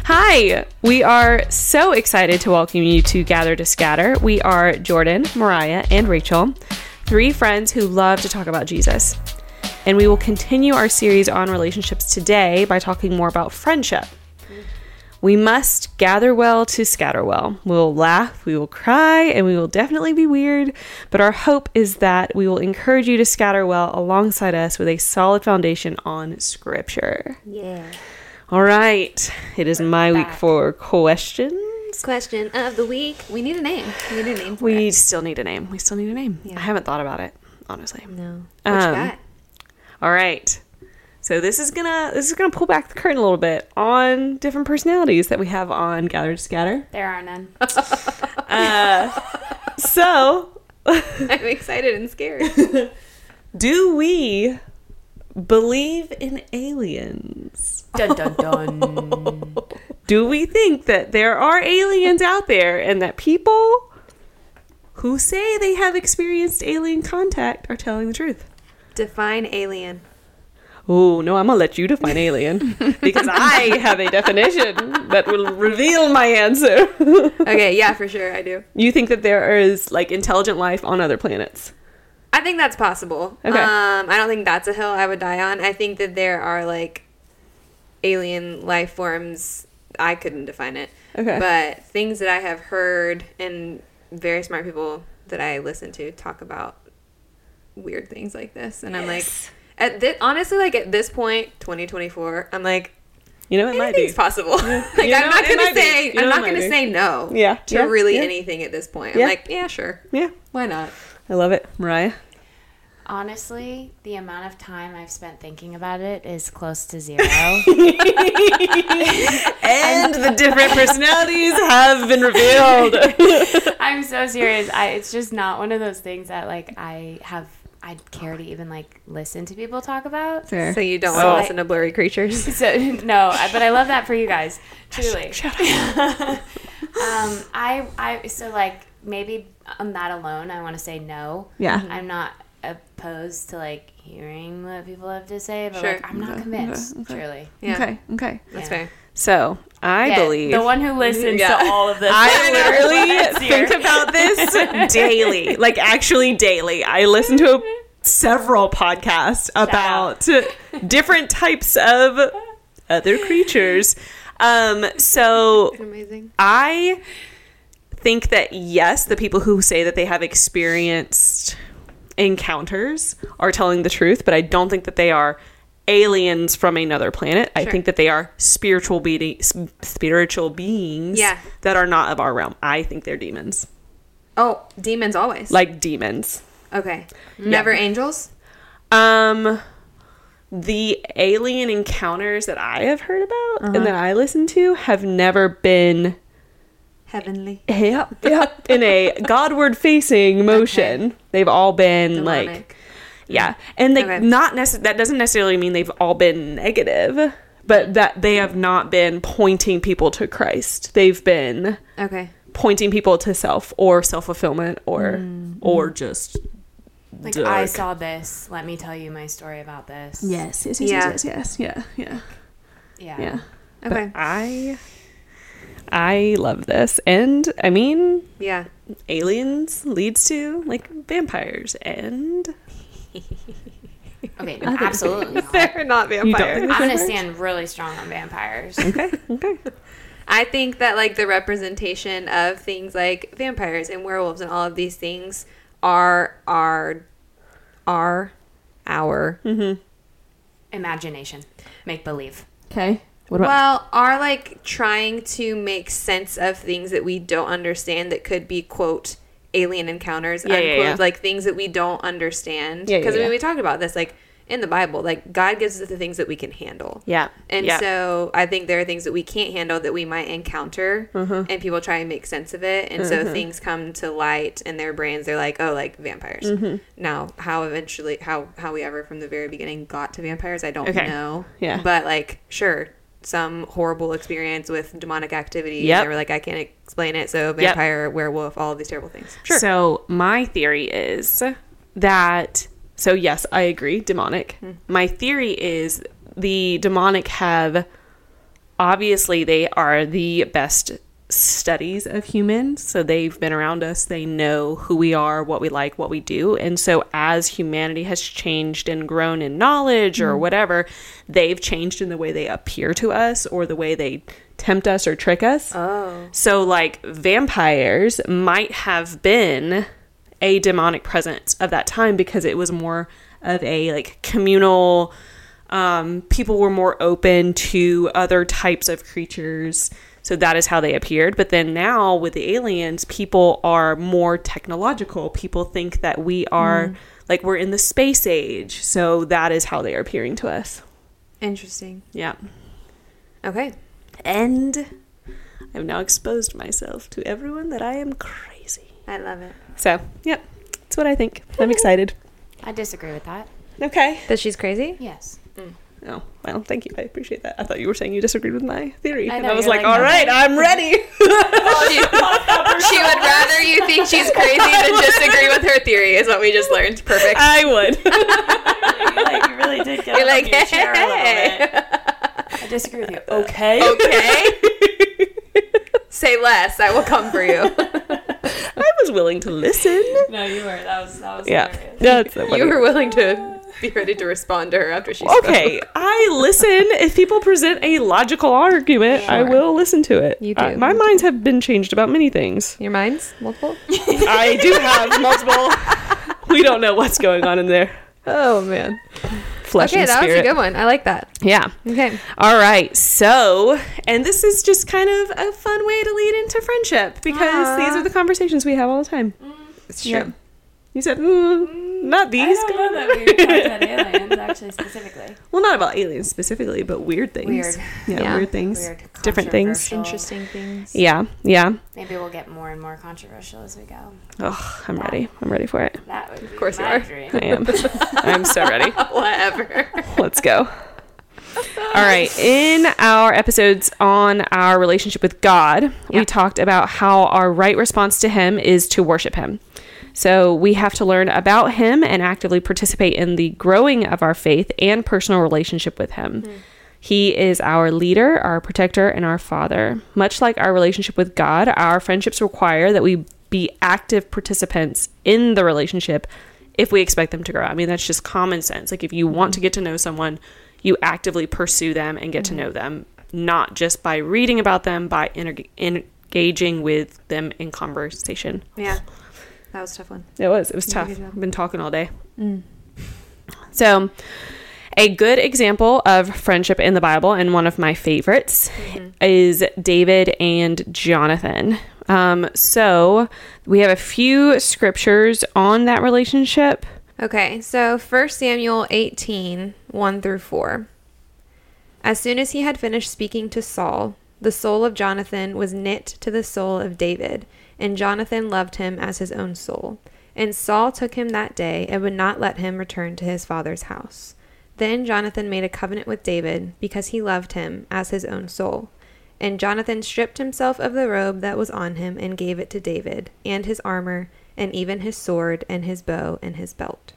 Hi, we are so excited to welcome you to Gather to Scatter. We are Jordan, Mariah, and Rachel, three friends who love to talk about Jesus. And we will continue our series on relationships today by talking more about friendship. We must gather well to scatter well. We'll laugh, we will cry, and we will definitely be weird. But our hope is that we will encourage you to scatter well alongside us with a solid foundation on Scripture. Yeah. All right. It is my week for questions. Question of the week. We need a name. We need a name for We it. still need a name. Yeah. I haven't thought about it, honestly. No. What you got? All right. So this is gonna pull back the curtain a little bit on different personalities that we have on Gather to Scatter. There are none. So I'm excited and scared. do we believe in aliens? Dun dun dun. Do we think that there are aliens out there and that people who say they have experienced alien contact are telling the truth? Define alien. Oh, no, I'm going to let you define alien because I have a definition that will reveal my answer. Okay, yeah, for sure, I do. You think that there is like intelligent life on other planets? I think that's possible. Okay. I don't think that's a hill I would die on. I think that there are like alien life forms. I couldn't define it. Okay. But things that I have heard and very smart people that I listen to talk about weird things like this. And I'm like, honestly, like at this point, 2024, I'm like, You know, it might anything's be. possible. Like You know, I'm not it gonna might be. say You know, I'm it not might gonna be. say no Yeah, to yeah, really yeah. anything at this point. Yeah. I'm like, yeah, sure. Yeah. Why not? I love it. Mariah? Honestly, the amount of time I've spent thinking about it is close to zero. And the different personalities have been revealed. I'm so serious. It's just not one of those things that like I'd care to even like listen to people talk about. Fair. So you don't So want to I- listen to blurry creatures? So no, but I love that for you guys. Truly. Shut up. I so like maybe on that alone, I want to say no. Yeah. I'm not opposed to like hearing what people have to say, but Sure. like I'm not convinced. okay. Truly. Yeah. Okay. That's Yeah. fair. So, I believe... the one who listens Yeah. to all of this. I literally That's here. think about this daily, like actually daily. I listen to several podcasts about different types of other creatures. So Amazing. I think that yes, the people who say that they have experienced encounters are telling the truth, but I don't think that they are aliens from another planet. I Sure. think that they are spiritual beings Yeah. that are not of our realm. I think they're demons. Oh, demons always. Like demons. Okay. Never angels? The alien encounters that I have heard about and that I listen to have never been Heavenly. in a Godward facing motion. Okay. They've all been Demonic. like, yeah. And they Okay. that doesn't necessarily mean they've all been negative, but that they have not been pointing people to Christ. They've been Okay. pointing people to self or self-fulfillment or just Like dark. I saw this. Let me tell you my story about this. Yes. Yeah. Yeah. Okay. But I love this. And I mean, Yeah. aliens leads to like vampires and Okay. No, absolutely. Not. They're not You don't vampires. think I'm gonna vampires? stand really strong on vampires. okay. I think that like the representation of things like vampires and werewolves and all of these things are our Imagination, make believe. Okay. What about well, are like trying to make sense of things that we don't understand that could be quote alien encounters, Yeah, unquote, yeah. like things that we don't understand. Yeah, Because yeah, I mean, yeah. we talked about this like in the Bible, like God gives us the things that we can handle. Yeah. And yeah. so I think there are things that we can't handle that we might encounter and people try and make sense of it. And so things come to light in their brains. They're like, oh, like vampires. Now, how we ever from the very beginning got to vampires, I don't Okay. know. Yeah. But like, sure, some horrible experience with demonic activity. Yep. They were like, I can't explain it. So vampire, werewolf, all of these terrible things. Sure. So my theory is that, so yes, I agree, demonic. My theory is the demonic have obviously they are the best studies of humans. So they've been around us. They know who we are, what we like, what we do. And so as humanity has changed and grown in knowledge or whatever, they've changed in the way they appear to us or the way they tempt us or trick us. Oh. So like vampires might have been a demonic presence of that time because it was more of a like communal, people were more open to other types of creatures. So that is how they appeared. But then now with the aliens, people are more technological. People think that we are like we're in the space age. So that is how they are appearing to us. Interesting. Yeah. Okay. And I've now exposed myself to everyone that I am crazy. I love it. So, yep. That's what I think. I'm excited. I disagree with that. Okay. That she's crazy? Yes. Oh, well, thank you. I appreciate that. I thought you were saying you disagreed with my theory. I And know, I was you're like, like, all right, I'm ready. She would rather you think she's crazy than disagree with her theory, is what we just learned. Perfect. I would. You really did get You're up like, in your chair a little hey. bit. I disagree with you. Okay. Okay. Say less. I will come for you. I was willing to listen. No, you were. That was Yeah. hilarious. That's so funny. You were willing to be ready to respond to her after she spoke. Okay, I listen. If people present a logical argument, I Sure. will listen to it. You do. My minds have been changed about many things. Your mind's multiple? I do have multiple. We don't know what's going on in there. Oh, man. Flesh Okay, and that spirit. was a good one. I like that. Yeah. Okay. All right. So, and this is just kind of a fun way to lead into friendship because these are the conversations we have all the time. It's Yeah. true. You said, not these. I don't know that we talked about aliens, actually, specifically. Well, not about aliens specifically, but weird things. Weird. Yeah, weird things. Weird. Different things. Controversial. Interesting things. Yeah, yeah. Maybe we'll get more and more controversial as we go. Oh, I'm ready. I'm ready for it. That would be course you my are. dream. I am. I'm so ready. Whatever. Let's go. All right. In our episodes on our relationship with God, we talked about how our right response to Him is to worship Him. So we have to learn about Him and actively participate in the growing of our faith and personal relationship with Him. He is our leader, our protector, and our Father. Much like our relationship with God, our friendships require that we be active participants in the relationship if we expect them to grow. I mean, that's just common sense. Like if you want to get to know someone, you actively pursue them and get to know them, not just by reading about them, by engaging with them in conversation. Yeah. That was a tough one. It was tough. good job. I've been talking all day. So, a good example of friendship in the Bible, and one of my favorites, is David and Jonathan. So, we have a few scriptures on that relationship. Okay, so 1 Samuel 18, 1 through 4. As soon as he had finished speaking to Saul, the soul of Jonathan was knit to the soul of David, and Jonathan loved him as his own soul. And Saul took him that day and would not let him return to his father's house. Then Jonathan made a covenant with David because he loved him as his own soul. And Jonathan stripped himself of the robe that was on him and gave it to David, and his armor, and even his sword, and his bow, and his belt.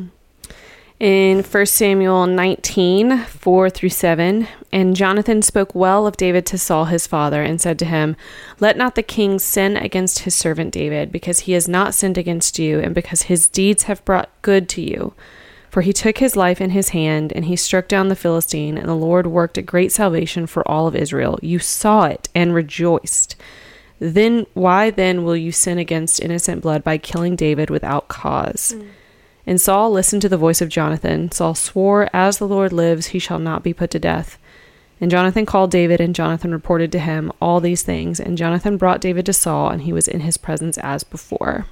In 1 Samuel 19, 4 through 7, and Jonathan spoke well of David to Saul his father, and said to him, Let not the king sin against his servant David, because he has not sinned against you, and because his deeds have brought good to you. For he took his life in his hand, and he struck down the Philistine, and the Lord worked a great salvation for all of Israel. You saw it and rejoiced. Why then will you sin against innocent blood by killing David without cause? And Saul listened to the voice of Jonathan. Saul swore, As the Lord lives, he shall not be put to death. And Jonathan called David, and Jonathan reported to him all these things. And Jonathan brought David to Saul, and he was in his presence as before.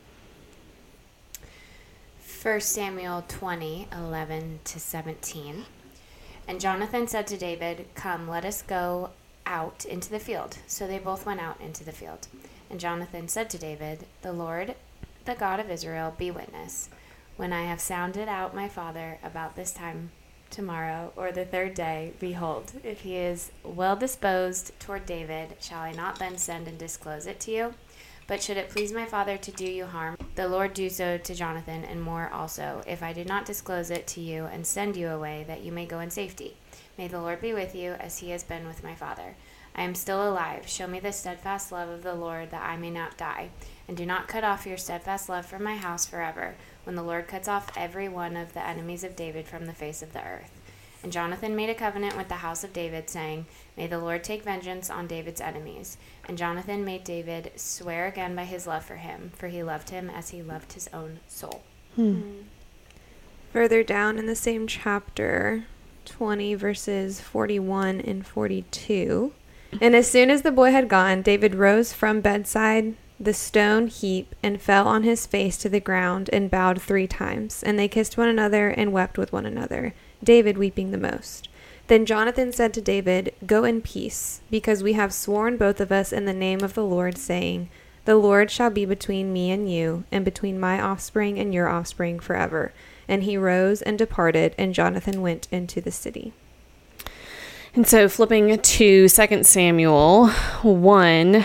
1 Samuel 20, 11 to 17. And Jonathan said to David, Come, let us go out into the field. So they both went out into the field. And Jonathan said to David, The Lord, the God of Israel, be witness. When I have sounded out my father about this time tomorrow or the third day, behold, if he is well disposed toward David, shall I not then send and disclose it to you? But should it please my father to do you harm, the Lord do so to Jonathan, and more also, if I do not disclose it to you and send you away, that you may go in safety. May the Lord be with you as he has been with my father. I am still alive. Show me the steadfast love of the Lord, that I may not die. And do not cut off your steadfast love from my house forever, when the Lord cuts off every one of the enemies of David from the face of the earth. And Jonathan made a covenant with the house of David, saying, May the Lord take vengeance on David's enemies. And Jonathan made David swear again by his love for him, for he loved him as he loved his own soul. Further down in the same chapter, 20 verses 41 and 42. And as soon as the boy had gone, David rose from bedside the stone heap and fell on his face to the ground and bowed 3 times. And they kissed one another and wept with one another, David weeping the most. Then Jonathan said to David, Go in peace, because we have sworn both of us in the name of the Lord, saying, The Lord shall be between me and you, and between my offspring and your offspring forever. And he rose and departed, and Jonathan went into the city. And so flipping to 2 Samuel 1,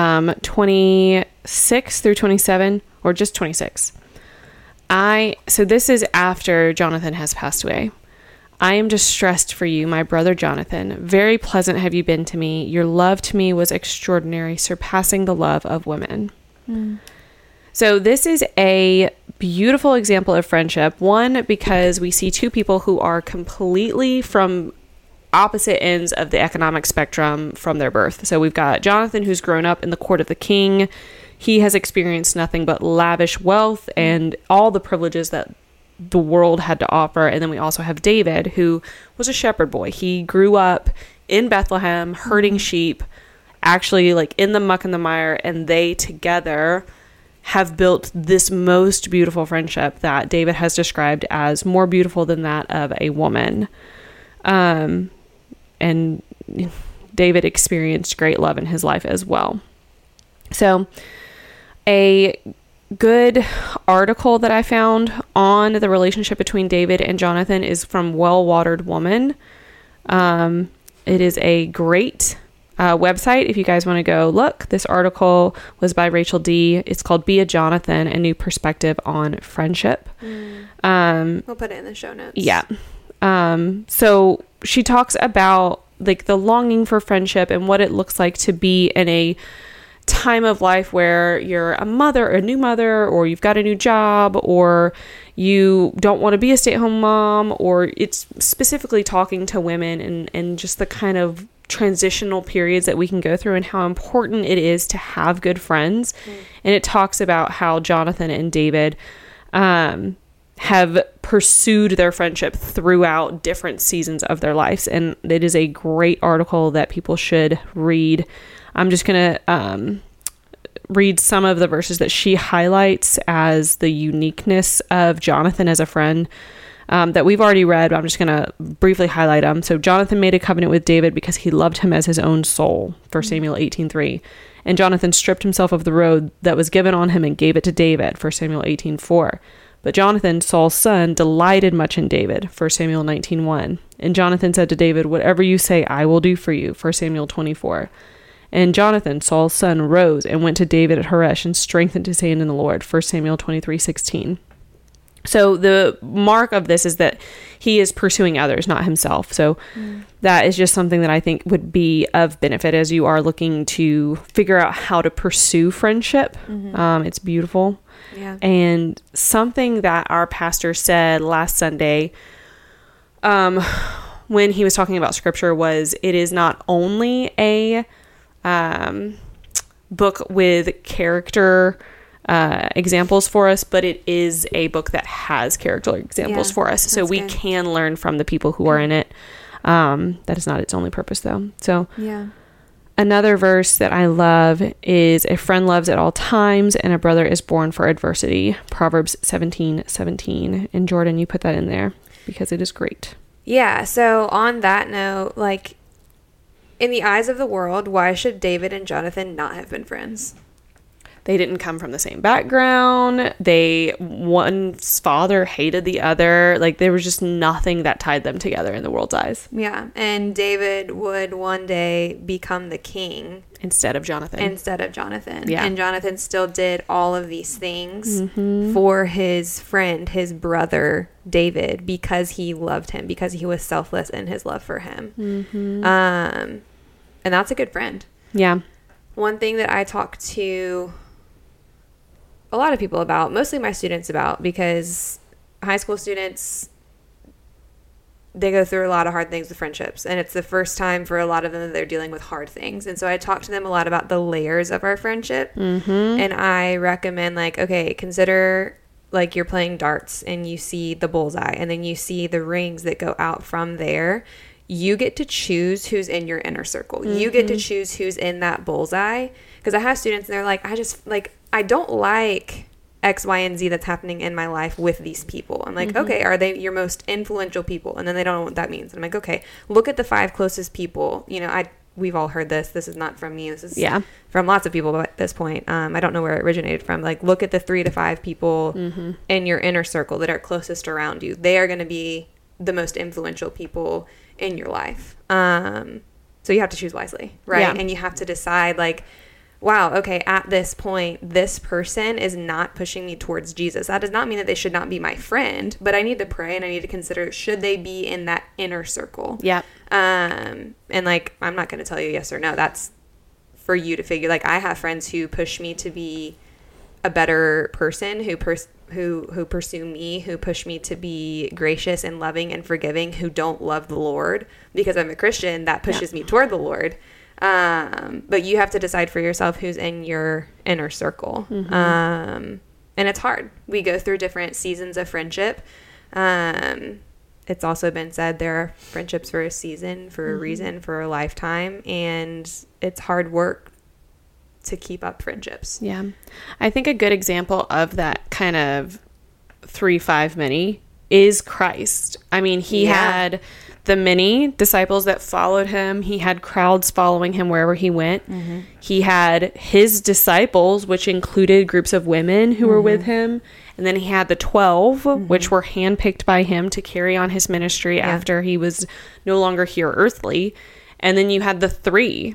26 through 27, or just 26. So this is after Jonathan has passed away. I am distressed for you, my brother Jonathan. Very pleasant have you been to me. Your love to me was extraordinary, surpassing the love of women. So this is a beautiful example of friendship. One, because we see 2 people who are completely from opposite ends of the economic spectrum from their birth. So we've got Jonathan, who's grown up in the court of the king. He has experienced nothing but lavish wealth and all the privileges that the world had to offer. And then we also have David, who was a shepherd boy. He grew up in Bethlehem herding sheep, actually like in the muck and the mire, and they together have built this most beautiful friendship that David has described as more beautiful than that of a woman. And David experienced great love in his life as well. So a good article that I found on the relationship between David and Jonathan is from Well Watered Woman. It is a great website if you guys want to go look. This article was by Rachel D. It's called Be a Jonathan, a New Perspective on Friendship. We'll put it in the show notes. Yeah. So she talks about like the longing for friendship and what it looks like to be in a time of life where you're a mother, a new mother, or you've got a new job, or you don't want to be a stay-at-home mom, or it's specifically talking to women and just the kind of transitional periods that we can go through and how important it is to have good friends. And it talks about how Jonathan and David have pursued their friendship throughout different seasons of their lives. And it is a great article that people should read. I'm just going to read some of the verses that she highlights as the uniqueness of Jonathan as a friend that we've already read, but I'm just going to briefly highlight them. So Jonathan made a covenant with David because he loved him as his own soul, 1 Samuel 18:3. And Jonathan stripped himself of the robe that was given on him and gave it to David, 1 Samuel 18:4. But Jonathan, Saul's son, delighted much in David, 1 Samuel 19:1. And Jonathan said to David, Whatever you say, I will do for you, 1 Samuel 24. And Jonathan, Saul's son, rose and went to David at Horesh and strengthened his hand in the Lord, 1 Samuel 23:16. So the mark of this is that he is pursuing others, not himself. So that is just something that I think would be of benefit as you are looking to figure out how to pursue friendship. It's beautiful. Yeah. And something that our pastor said last Sunday when he was talking about scripture was it is not only a book with character examples for us, but it is a book that has character examples for us. So we can learn from the people who are in it. That is not its only purpose though. So another verse that I love is a friend loves at all times and a brother is born for adversity. Proverbs 17:17. And Jordan, you put that in there because it is great. Yeah. So on that note, like in the eyes of the world, why should David and Jonathan not have been friends? They didn't come from the same background. One's father hated the other. Like, there was just nothing that tied them together in the world's eyes. Yeah. And David would one day become the king. Instead of Jonathan. Yeah. And Jonathan still did all of these things for his friend, his brother, David, because he loved him, because he was selfless in his love for him. And that's a good friend. Yeah. One thing that I talk to a lot of people about, mostly my students about, because high school students, they go through a lot of hard things with friendships, and it's the first time for a lot of them that they're dealing with hard things. And so I talk to them a lot about the layers of our friendship. And I recommend, like, okay, consider like you're playing darts and you see the bullseye and then you see the rings that go out from there. You get to choose who's in your inner circle. You get to choose who's in that bullseye. Because I have students and they're like, I don't like X, Y, and Z that's happening in my life with these people. I'm like, okay, are they your most influential people? And then they don't know what that means. And I'm like, okay, look at the 5 closest people. You know, we've all heard this. This is not from me. This is from lots of people at this point. I don't know where it originated from. Like, look at the 3 to 5 people in your inner circle that are closest around you. They are going to be the most influential people in your life. So you have to choose wisely, right? Yeah. And you have to decide, like, wow, okay, at this point, this person is not pushing me towards Jesus. That does not mean that they should not be my friend, but I need to pray and I need to consider, should they be in that inner circle? Yeah. And, like, I'm not going to tell you yes or no. That's for you to figure. Like, I have friends who push me to be a better person, who pursue me, who push me to be gracious and loving and forgiving, who don't love the Lord. Because I'm a Christian, that pushes me toward the Lord. But you have to decide for yourself who's in your inner circle. And it's hard. We go through different seasons of friendship. It's also been said there are friendships for a season, for a reason, for a lifetime. And it's hard work to keep up friendships. Yeah. I think a good example of that kind of 3-5 many is Christ. I mean, he had the many disciples that followed him. He had crowds following him wherever he went. He had his disciples, which included groups of women who were with him. And then he had the 12, which were handpicked by him to carry on his ministry after he was no longer here earthly. And then you had the 3,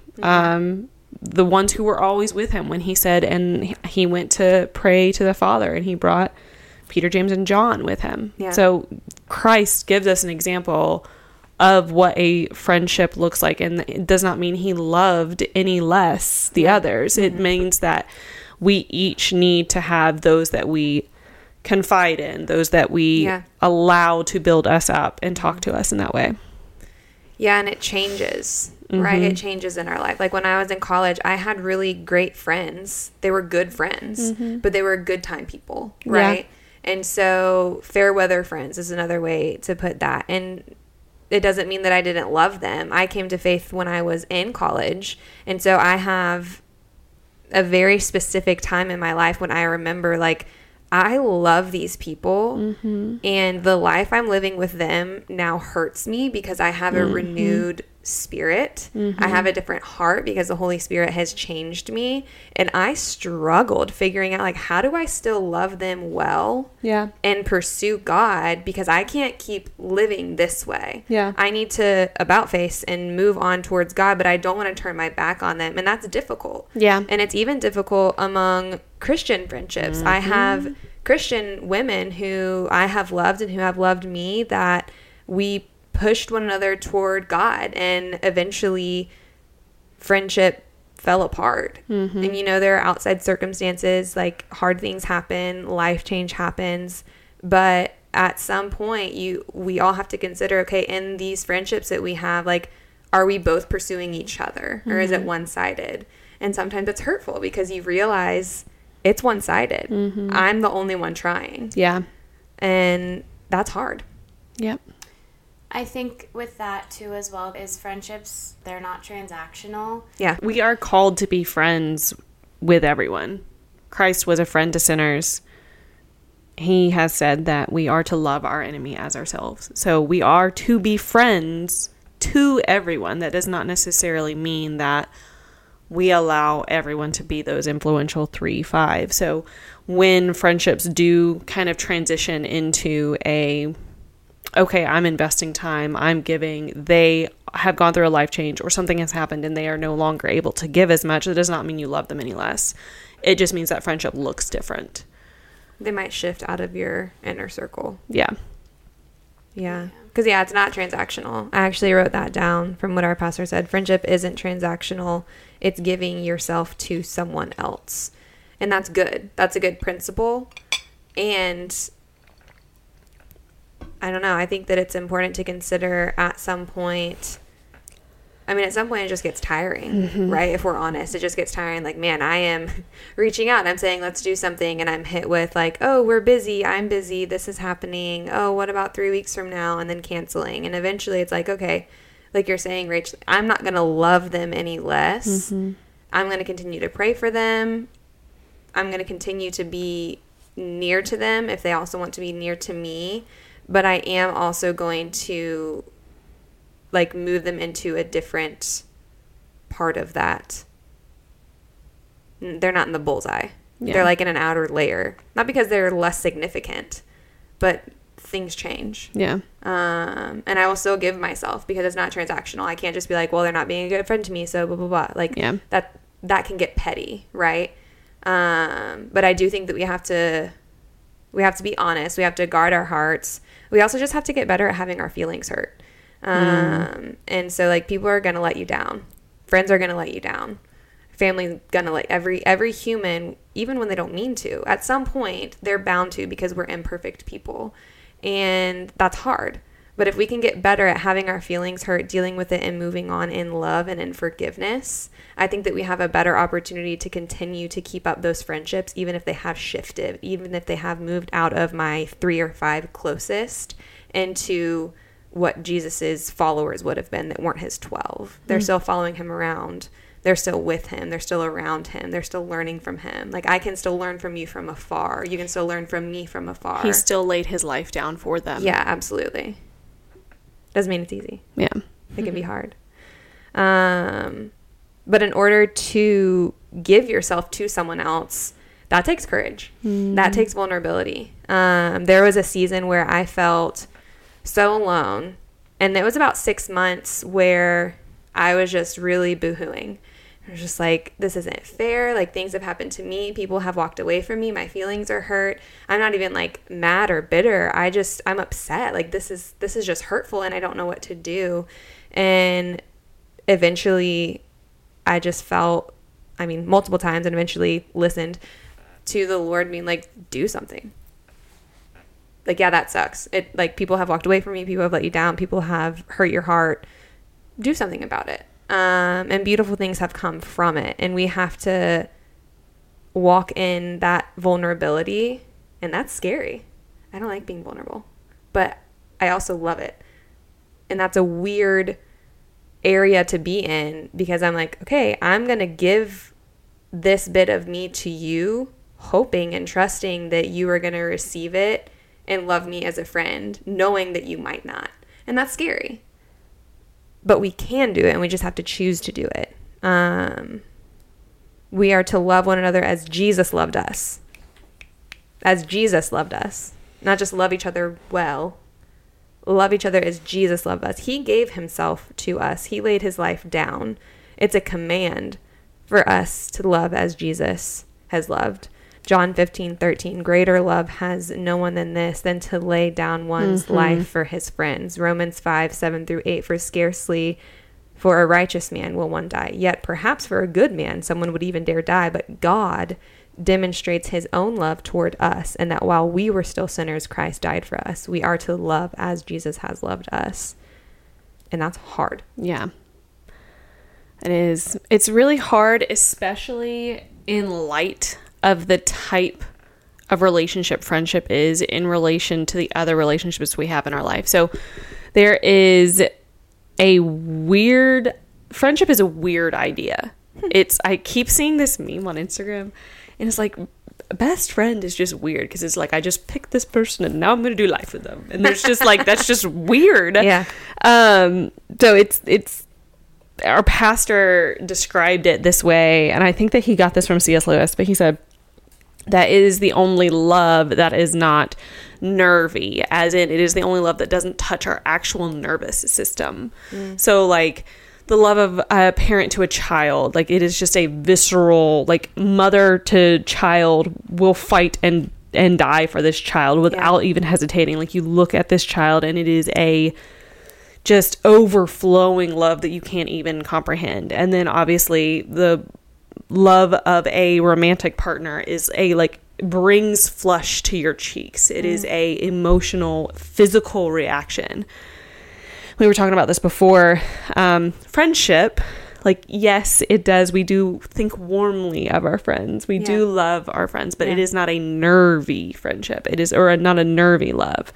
the ones who were always with him when he said, and he went to pray to the Father, and he brought Peter, James, and John with him. Yeah. So Christ gives us an example of what a friendship looks like, and it does not mean he loved any less the others. It means that we each need to have those that we confide in, those that we allow to build us up and talk to us in that way. Yeah, and it changes, right? It changes in our life. Like, when I was in college, I had really great friends. They were good friends, but they were good time people, right? Yeah. And so fair weather friends is another way to put that. And it doesn't mean that I didn't love them. I came to faith when I was in college. And so I have a very specific time in my life when I remember, like, I love these people, and the life I'm living with them now hurts me because I have a renewed spirit. I have a different heart because the Holy Spirit has changed me. And I struggled figuring out, like, how do I still love them well and pursue God, because I can't keep living this way. I need to about face and move on towards God, but I don't want to turn my back on them. And that's difficult. And it's even difficult among Christian friendships. I have Christian women who I have loved and who have loved me, that we pushed one another toward God, and eventually friendship fell apart. And, you know, there are outside circumstances, like hard things happen, life change happens, but at some point we all have to consider, okay, in these friendships that we have, like, are we both pursuing each other, or is it one-sided? And sometimes it's hurtful because you realize it's one-sided. I'm the only one trying. And that's hard. I think with that too as well is friendships, they're not transactional. We are called to be friends with everyone. Christ was a friend to sinners. He has said that we are to love our enemy as ourselves. So we are to be friends to everyone. That does not necessarily mean that we allow everyone to be those influential 3, 5. So when friendships do kind of transition into okay, I'm investing time, I'm giving, they have gone through a life change or something has happened and they are no longer able to give as much, that does not mean you love them any less. It just means that friendship looks different. They might shift out of your inner circle. Yeah. Yeah. Because, it's not transactional. I actually wrote that down from what our pastor said. Friendship isn't transactional. It's giving yourself to someone else. And that's good. That's a good principle. And I don't know. I think that it's important to consider at some point. At some point it just gets tiring, right? If we're honest, it just gets tiring. Like, man, I am reaching out and I'm saying, let's do something. And I'm hit with like, oh, we're busy. I'm busy. This is happening. Oh, what about 3 weeks from now? And then canceling. And eventually it's like, okay, like you're saying, Rach, I'm not going to love them any less. I'm going to continue to pray for them. I'm going to continue to be near to them if they also want to be near to me. But I am also going to like move them into a different part of that. They're not in the bullseye. Yeah. They're like in an outer layer. Not because they're less significant, but things change. Yeah. And I will still give myself because it's not transactional. I can't just be like, well, they're not being a good friend to me, so blah, blah, blah. Like, that can get petty, right? But I do think that we have to be honest. We have to guard our hearts. We also just have to get better at having our feelings hurt. And so like people are going to let you down. Friends are going to let you down. Family's going to let every human, even when they don't mean to, at some point they're bound to because we're imperfect people. And that's hard. But if we can get better at having our feelings hurt, dealing with it and moving on in love and in forgiveness, I think that we have a better opportunity to continue to keep up those friendships, even if they have shifted, even if they have moved out of my 3 or 5 closest into what Jesus's followers would have been that weren't his 12. They're still following him around. They're still with him. They're still around him. They're still learning from him. Like, I can still learn from you from afar. You can still learn from me from afar. He still laid his life down for them. Yeah, absolutely. Doesn't mean it's easy. Yeah. It can be hard. But in order to give yourself to someone else, that takes courage. That takes vulnerability. There was a season where I felt so alone, and it was about 6 months where I was just really boohooing. I was just like, this isn't fair. Like, things have happened to me. People have walked away from me. My feelings are hurt. I'm not even like mad or bitter. I'm upset. Like, this is just hurtful, and I don't know what to do. And eventually I just felt, multiple times, and eventually listened to the Lord being like, do something. Like, yeah, that sucks. It, like, people have walked away from me. People have let you down. People have hurt your heart. Do something about it. And beautiful things have come from it. And we have to walk in that vulnerability. And that's scary. I don't like being vulnerable. But I also love it. And that's a weird area to be in, because I'm like, okay, I'm going to give this bit of me to you, hoping and trusting that you are going to receive it and love me as a friend, knowing that you might not. And that's scary. But we can do it, and we just have to choose to do it. We are to love one another as Jesus loved us. As Jesus loved us. Not just love each other well. Love each other as Jesus loved us. He gave himself to us. He laid his life down. It's a command for us to love as Jesus has loved. John 15:13, greater love has no one than this, than to lay down one's life for his friends. Romans 5:7-8, for scarcely for a righteous man will one die, yet perhaps for a good man someone would even dare die. But God demonstrates his own love toward us, and that while we were still sinners, Christ died for us. We are to love as Jesus has loved us. And that's hard. Yeah. It is. It's really hard, especially in light of the type of relationship friendship is in relation to the other relationships we have in our life. So there is friendship is a weird idea. I keep seeing this meme on Instagram, and it's like, best friend is just weird, because it's like, I just picked this person and now I'm going to do life with them. And there's just like, that's just weird. Yeah. So it's our pastor described it this way, and I think that he got this from C.S. Lewis, but he said that it is the only love that is not nervy, as in it is the only love that doesn't touch our actual nervous system. So like the love of a parent to a child, like it is just a visceral, like mother to child will fight and die for this child without even hesitating. Like you look at this child and it is a just overflowing love that you can't even comprehend. And then obviously the love of a romantic partner is a like brings flush to your cheeks. It is a emotional, physical reaction. We were talking about this before. Friendship, like, yes, it does. We do think warmly of our friends. We do love our friends, but it is not a nervy friendship. It is, or not a nervy love.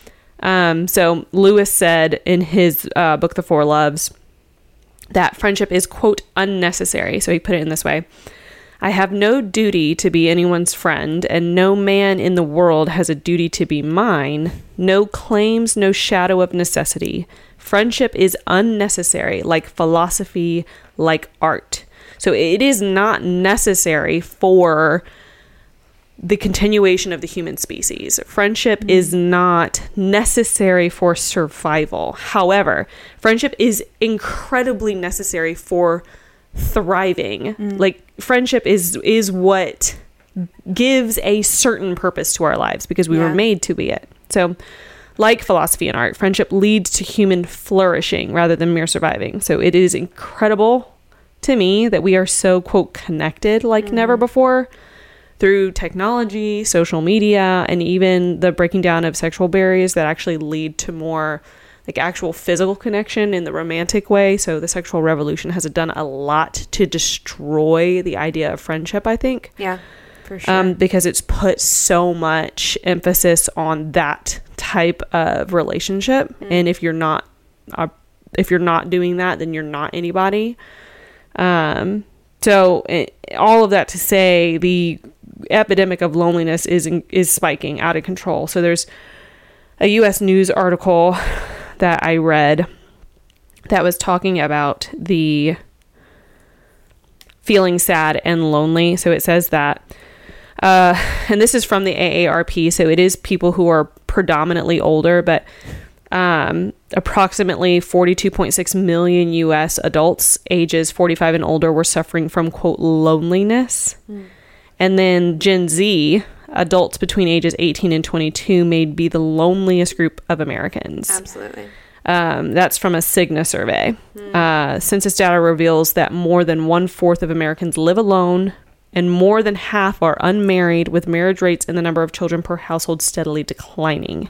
So Lewis said in his book, The Four Loves, that friendship is, quote, unnecessary. So he put it in this way: I have no duty to be anyone's friend, and no man in the world has a duty to be mine. No claims, no shadow of necessity. Friendship is unnecessary, like philosophy, like art. So it is not necessary for the continuation of the human species. Friendship is not necessary for survival. However, friendship is incredibly necessary for thriving. Like friendship is what gives a certain purpose to our lives because we were made to be it. So like philosophy and art, friendship leads to human flourishing rather than mere surviving. So it is incredible to me that we are so, quote, connected like never before through technology, social media, and even the breaking down of sexual barriers that actually lead to more like actual physical connection in the romantic way. So the sexual revolution has done a lot to destroy the idea of friendship, I think. Yeah, for sure. Because it's put so much emphasis on that type of relationship. And if you're not doing that, then you're not anybody. So all of that to say, the epidemic of loneliness is spiking out of control. So there's a U.S. News article that I read that was talking about the feeling sad and lonely. So it says that, and this is from the AARP, so it is people who are predominantly older, but approximately 42.6 million U.S. adults ages 45 and older were suffering from, quote, loneliness. And then Gen Z, adults between ages 18 and 22, may be the loneliest group of Americans. Absolutely. That's from a Cigna survey. Census data reveals that more than 1/4 of Americans live alone, and more than half are unmarried, with marriage rates and the number of children per household steadily declining.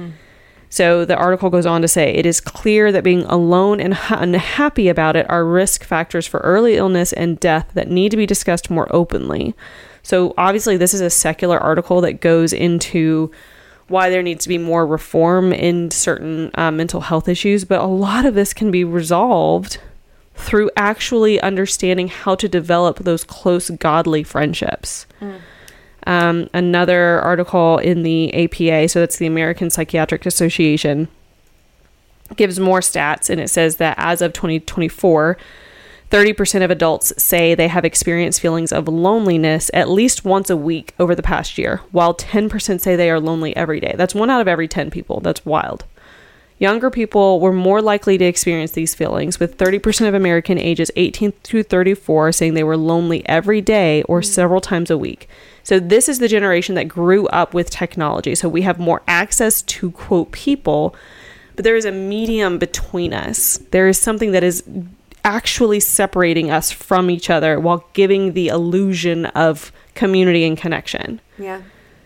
So the article goes on to say, it is clear that being alone and unhappy about it are risk factors for early illness and death that need to be discussed more openly. So obviously this is a secular article that goes into why there needs to be more reform in certain mental health issues, but a lot of this can be resolved through actually understanding how to develop those close godly friendships. Another article in the APA, so that's the American Psychiatric Association, gives more stats, and it says that as of 2024, 30% of adults say they have experienced feelings of loneliness at least once a week over the past year, while 10% say they are lonely every day. That's 1 out of every 10 people. That's wild. Younger people were more likely to experience these feelings, with 30% of American ages 18 through 34 saying they were lonely every day or several times a week. So this is the generation that grew up with technology. So we have more access to, quote, people, but there is a medium between us. There is something that is actually separating us from each other while giving the illusion of community and connection. Yeah.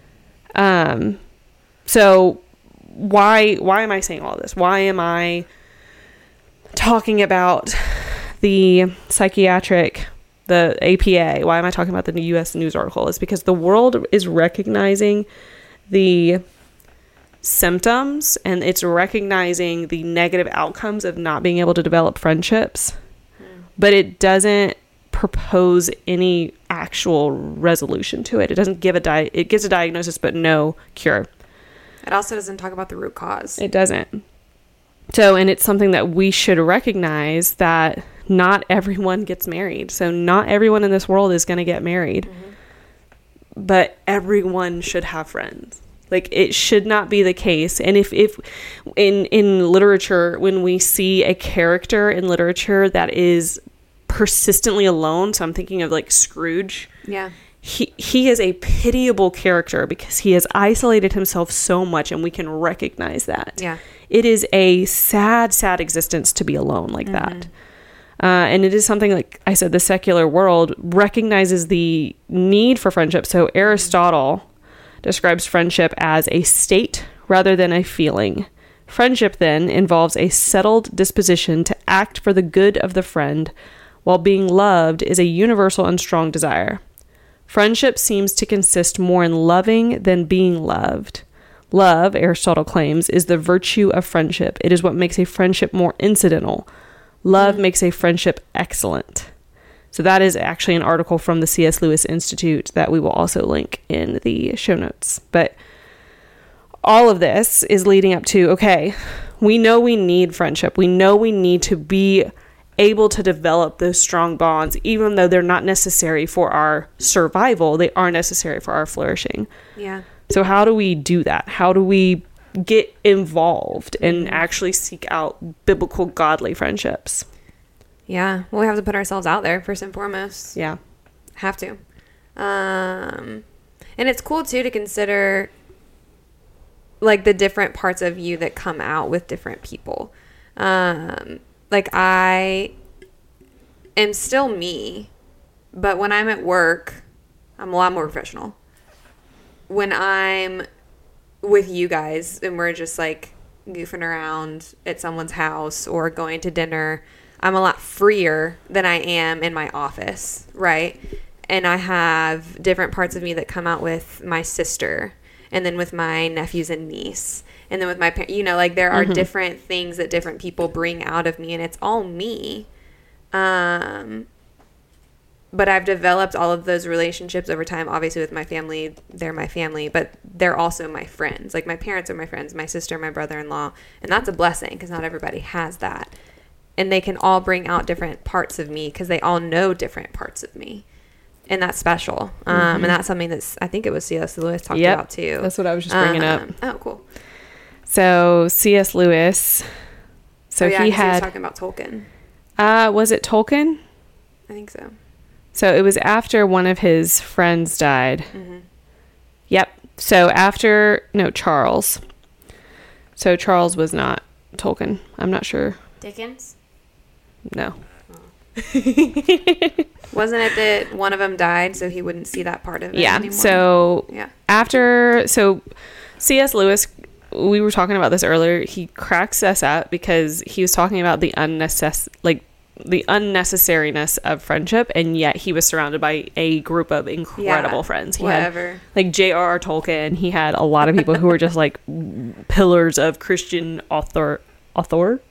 So why am I saying all this? Why am I talking about the psychiatric, the APA? Why am I talking about the U.S. News article? It's because the world is recognizing the symptoms and it's recognizing the negative outcomes of not being able to develop friendships, but it doesn't propose any actual resolution to it. It doesn't give it gives a diagnosis but no cure. It also doesn't talk about the root cause. It doesn't. So, and it's something that we should recognize, that not everyone gets married. So not everyone in this world is going to get married. But everyone should have friends. Like, it should not be the case. And if in literature, when we see a character in literature that is persistently alone, so I'm thinking of like Scrooge. Yeah. He is a pitiable character because he has isolated himself so much, and we can recognize that. Yeah. It is a sad, sad existence to be alone like that. And it is something, like I said, the secular world recognizes the need for friendship. So Aristotle describes friendship as a state rather than a feeling. Friendship then involves a settled disposition to act for the good of the friend, while being loved is a universal and strong desire. Friendship seems to consist more in loving than being loved. Love, Aristotle claims, is the virtue of friendship. It is what makes a friendship more incidental. Love makes a friendship excellent. So that is actually an article from the C.S. Lewis Institute that we will also link in the show notes. But all of this is leading up to, okay, we know we need friendship. We know we need to be able to develop those strong bonds, even though they're not necessary for our survival, they are necessary for our flourishing. Yeah. So how do we do that? How do we get involved and actually seek out biblical, godly friendships? Yeah. Well, we have to put ourselves out there first and foremost. Yeah. Have to. And it's cool too to consider like the different parts of you that come out with different people. Like, I am still me, but when I'm at work, I'm a lot more professional. When I'm with you guys and we're just like goofing around at someone's house or going to dinner, I'm a lot freer than I am in my office, right? And I have different parts of me that come out with my sister, and then with my nephews and niece, and then with my parents, you know, like there are different things that different people bring out of me, and it's all me. But I've developed all of those relationships over time. Obviously with my family, they're my family, but they're also my friends. Like, my parents are my friends, my sister, my brother-in-law, and that's a blessing because not everybody has that. And they can all bring out different parts of me because they all know different parts of me. And that's special. And that's something that's, I think it was C.S. Lewis talked about too. That's what I was just bringing up. Oh, cool. So C.S. Lewis, so he he had... was talking about Tolkien. Was it Tolkien? I think so. So it was after one of his friends died. Yep. So Charles. So Charles was not Tolkien. I'm not sure. Dickens? No. Wasn't it that one of them died so he wouldn't see that part of it anymore? So C.S. Lewis, we were talking about this earlier, he cracks us up because he was talking about the unnecessariness of friendship, and yet he was surrounded by a group of incredible friends. He had like J.R.R. Tolkien. He had a lot of people who were just like pillars of Christian authorship.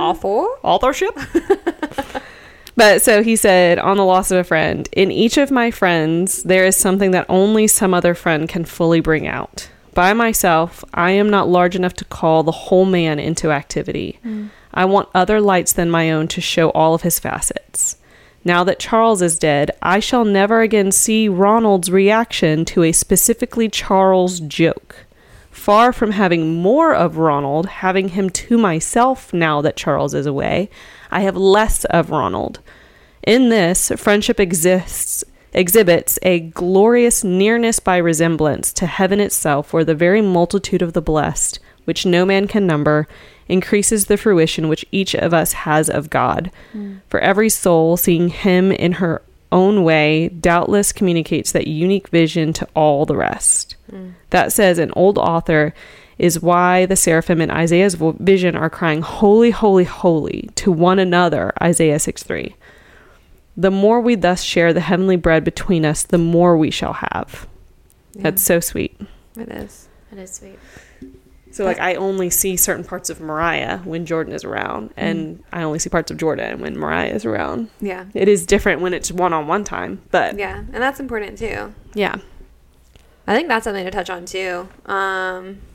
But so he said, on the loss of a friend, in each of my friends, there is something that only some other friend can fully bring out. By myself, I am not large enough to call the whole man into activity. I want other lights than my own to show all of his facets. Now that Charles is dead, I shall never again see Ronald's reaction to a specifically Charles joke. Far from having more of Ronald, having him to myself now that Charles is away, I have less of Ronald. In this, friendship exhibits a glorious nearness by resemblance to heaven itself, where the very multitude of the blessed, which no man can number, increases the fruition which each of us has of God. For every soul, seeing him in her own way, doubtless communicates that unique vision to all the rest. That, says an old author, is why the seraphim in Isaiah's vision are crying, "Holy, holy, holy," to one another, Isaiah 6:3. The more we thus share the heavenly bread between us, the more we shall have. That's so sweet. It is. It is sweet. So, like, I only see certain parts of Mariah when Jordan is around, and I only see parts of Jordan when Mariah is around. Yeah. It is different when it's one-on-one time, but... Yeah, and that's important, too. Yeah. I think that's something to touch on, too.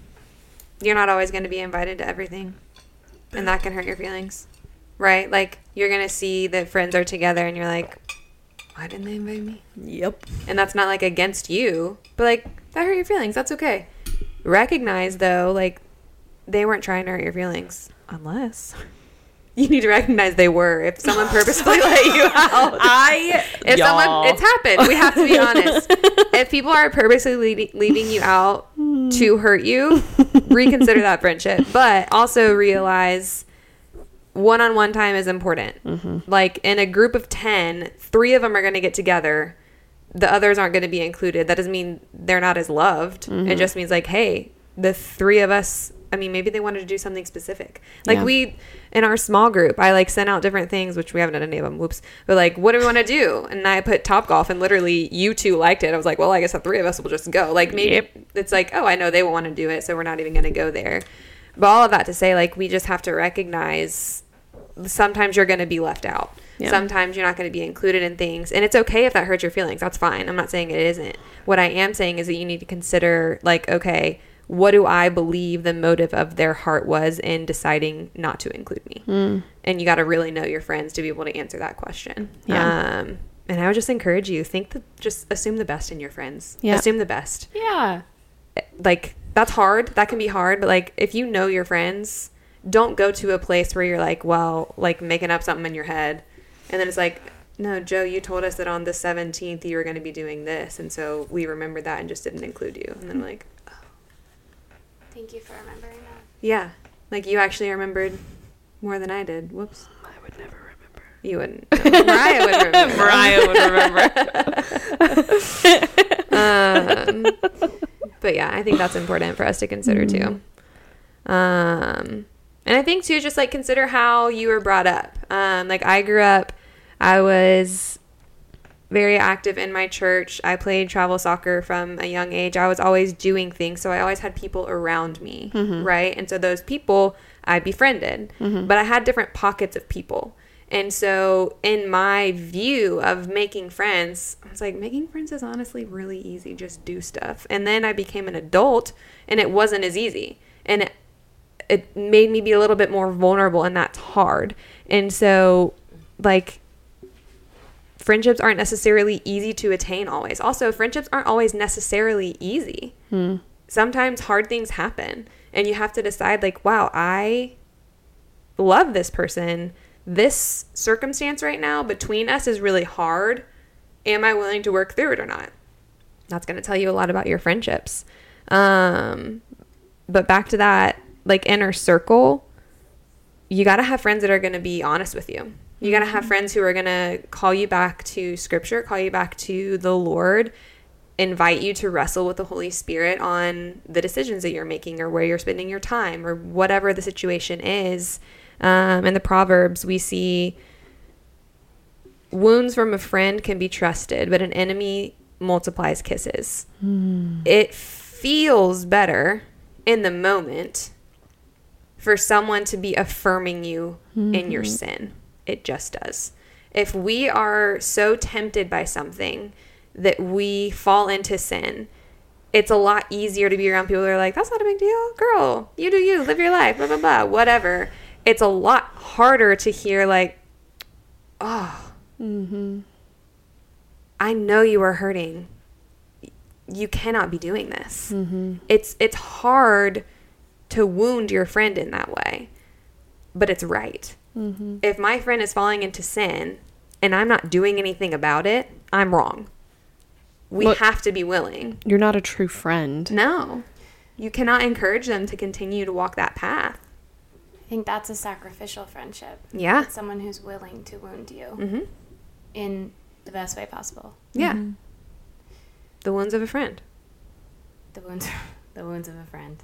You're not always going to be invited to everything, and that can hurt your feelings, right? Like, You're going to see that friends are together and you're like, why didn't they invite me? Yep. And that's not like against you, but like that hurt your feelings. That's okay. Recognize though, like they weren't trying to hurt your feelings unless you need to recognize they were. If someone purposefully let you out, it's happened. We have to be honest. If people are purposely leaving you out to hurt you, reconsider that friendship. But also realize one-on-one time is important. Mm-hmm. Like in a group of 10, 3 of them are going to get together. The others aren't going to be included. That doesn't mean they're not as loved. Mm-hmm. It just means like, hey, the 3 of us, I mean, maybe they wanted to do something specific. Like we, in our small group, I like sent out different things, which we haven't done any of them. Whoops. But like, what do we want to do? And I put Topgolf and literally you 2 liked it. I was like, well, I guess the 3 of us will just go. Like maybe it's like, oh, I know they won't want to do it. So we're not even going to go there. But all of that to say, like, we just have to recognize sometimes you're going to be left out. Yeah. Sometimes you're not going to be included in things. And it's okay if that hurts your feelings. That's fine. I'm not saying it isn't. What I am saying is that you need to consider, like, okay, what do I believe the motive of their heart was in deciding not to include me? And you got to really know your friends to be able to answer that question. Yeah. And I would just encourage you, just assume the best in your friends. Yeah. Assume the best. Yeah. Like, that's hard. That can be hard. But, like, if you know your friends, don't go to a place where you're, like, well, like, making up something in your head. And then it's like, no, Joe, you told us that on the 17th you were going to be doing this. And so we remembered that and just didn't include you. And then I'm like, oh. Thank you for remembering that. Yeah. Like, you actually remembered more than I did. Whoops. I would never remember. You wouldn't. No, Mariah would remember. Mariah would remember. But yeah, I think that's important for us to consider too. And I think too, just like consider how you were brought up. Like I grew up, I was very active in my church. I played travel soccer from a young age. I was always doing things. So I always had people around me. Right. And so those people I befriended, but I had different pockets of people. And so in my view of making friends, I was like, making friends is honestly really easy. Just do stuff. And then I became an adult and it wasn't as easy. And it made me be a little bit more vulnerable, and that's hard. And so, like, friendships aren't necessarily easy to attain always. Also, friendships aren't always necessarily easy. Sometimes hard things happen, and you have to decide, like, wow, I love this person. This circumstance right now between us is really hard. Am I willing to work through it or not? That's going to tell you a lot about your friendships. But back to that, like, inner circle, you got to have friends that are going to be honest with you. You got to have friends who are going to call you back to scripture, call you back to the Lord, invite you to wrestle with the Holy Spirit on the decisions that you're making or where you're spending your time or whatever the situation is. In the Proverbs, we see wounds from a friend can be trusted, but an enemy multiplies kisses. It feels better in the moment for someone to be affirming you in your sin. It just does. If we are so tempted by something that we fall into sin, it's a lot easier to be around people that are like, that's not a big deal. Girl, you do you. Live your life. Blah, blah, blah. Whatever. It's a lot harder to hear like, oh, I know you are hurting. You cannot be doing this. It's hard to wound your friend in that way, but it's right. If my friend is falling into sin and I'm not doing anything about it, I'm wrong. We have to be willing. You're not a true friend. No. You cannot encourage them to continue to walk that path. I think that's a sacrificial friendship. Yeah. It's someone who's willing to wound you in the best way possible. Yeah. The wounds of a friend. The wounds of a friend.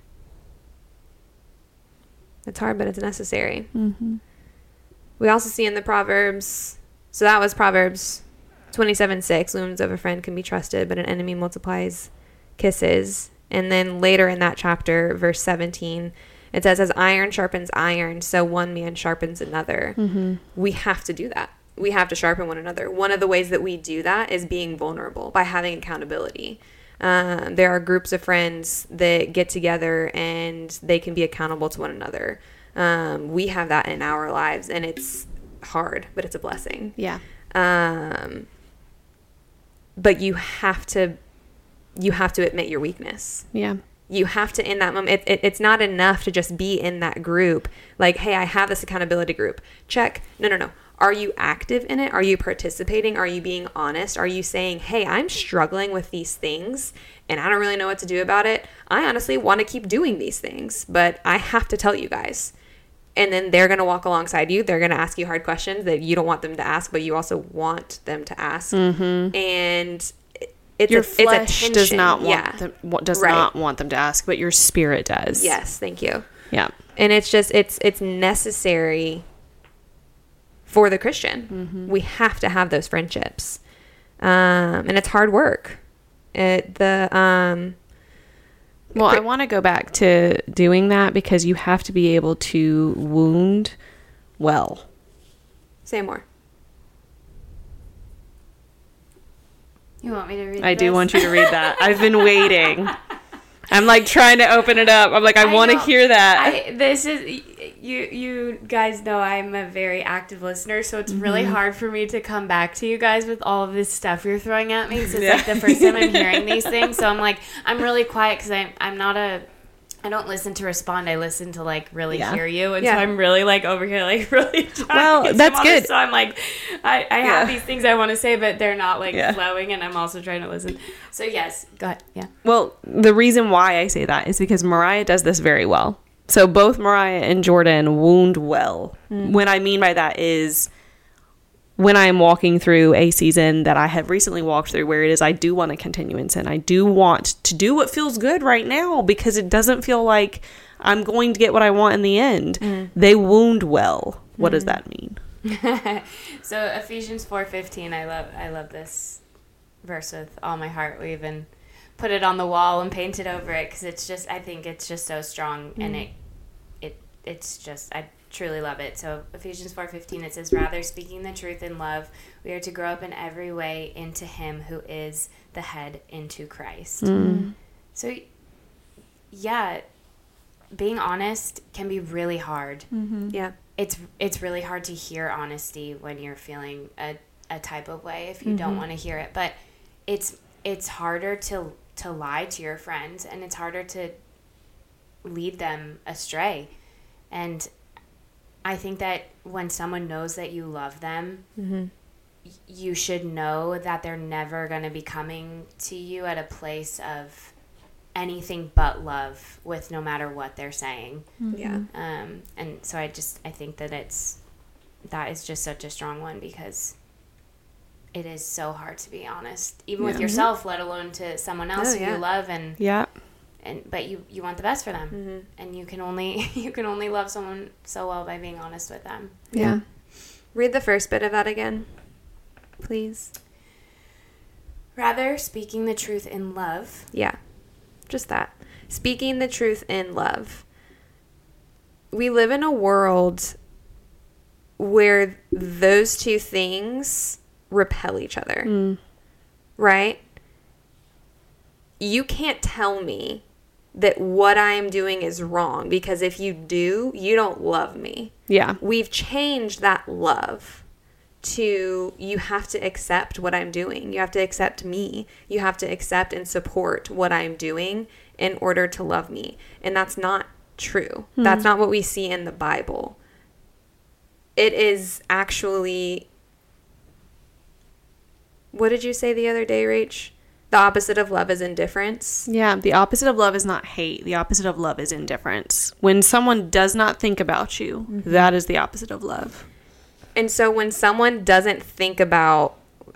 It's hard, but it's necessary. We also see in the Proverbs, so that was Proverbs 27:6, wounds of a friend can be trusted, but an enemy multiplies kisses. And then later in that chapter, verse 17, it says, as iron sharpens iron, so one man sharpens another. We have to do that. We have to sharpen one another. One of the ways that we do that is being vulnerable, by having accountability. There are groups of friends that get together and they can be accountable to one another. We have that in our lives, and hard, but it's a blessing. Yeah. But you have to admit your weakness. Yeah. You have to, in that moment, it's not enough to just be in that group. Like, hey, I have this accountability group. Check. No. Are you active in it? Are you participating? Are you being honest? Are you saying, hey, I'm struggling with these things and I don't really know what to do about it. I honestly want to keep doing these things, but I have to tell you guys. And then they're going to walk alongside you. They're going to ask you hard questions that you don't want them to ask, but you also want them to ask. Mm-hmm. And your flesh does not want yeah. them, not want them to ask, but your spirit does. Yes, thank you. Yeah. And it's just it's necessary for the Christian. Mm-hmm. We have to have those friendships. And it's hard work. Well, I want to go back to doing that because you have to be able to wound well. Say more. You want me to read I this? do want you to read that. I've been waiting. I'm like trying to open it up. I'm like, I want to hear that. This is you guys know I'm a very active listener, so it's really hard for me to come back to you guys with all of this stuff you're throwing at me. So it's like the first time I'm hearing these things. So I'm like, I'm really quiet because I don't listen to respond. I listen to like really hear you, and so I'm really like over here like really trying. Well, that's good. So I'm like, I have these things I want to say, but they're not like flowing, and I'm also trying to listen. So yes, go ahead. Yeah. Well, the reason why I say that is because Mariah does this very well. So both Mariah and Jordan wound well. What I mean by that is when I'm walking through a season that I have recently walked through where it is I do want to continue in sin. I do want to do what feels good right now because it doesn't feel like I'm going to get what I want in the end. They wound well. What does that mean? So Ephesians 4:15, I love this verse with all my heart. We even put it on the wall and painted over it because it's just, I think it's just so strong, and it's just, I truly love it. So Ephesians 4:15, it says, rather speaking the truth in love, we are to grow up in every way into him who is the head, into Christ. So yeah, being honest can be really hard. Yeah. It's really hard to hear honesty when you're feeling a type of way if you don't want to hear it, but it's harder to lie to your friends, and it's harder to lead them astray. And I think that when someone knows that you love them, you should know that they're never going to be coming to you at a place of anything but love with no matter what they're saying. Yeah. And so I think that that is just such a strong one because it is so hard to be honest, even with yourself, let alone to someone else who you love but you want the best for them, and you can only love someone so well by being honest with them. Yeah. Read the first bit of that again, please. Rather, speaking the truth in love. Yeah, just that. Speaking the truth in love. We live in a world where those two things repel each other, right? You can't tell me that what I'm doing is wrong, because if you do, you don't love me. Yeah. We've changed that love to you have to accept what I'm doing. You have to accept me. You have to accept and support what I'm doing in order to love me. And that's not true. That's not what we see in the Bible. It is actually, what did you say the other day, Rach? The opposite of love is indifference. Yeah, the opposite of love is not hate. The opposite of love is indifference. When someone does not think about you, that is the opposite of love. And so when someone doesn't think about,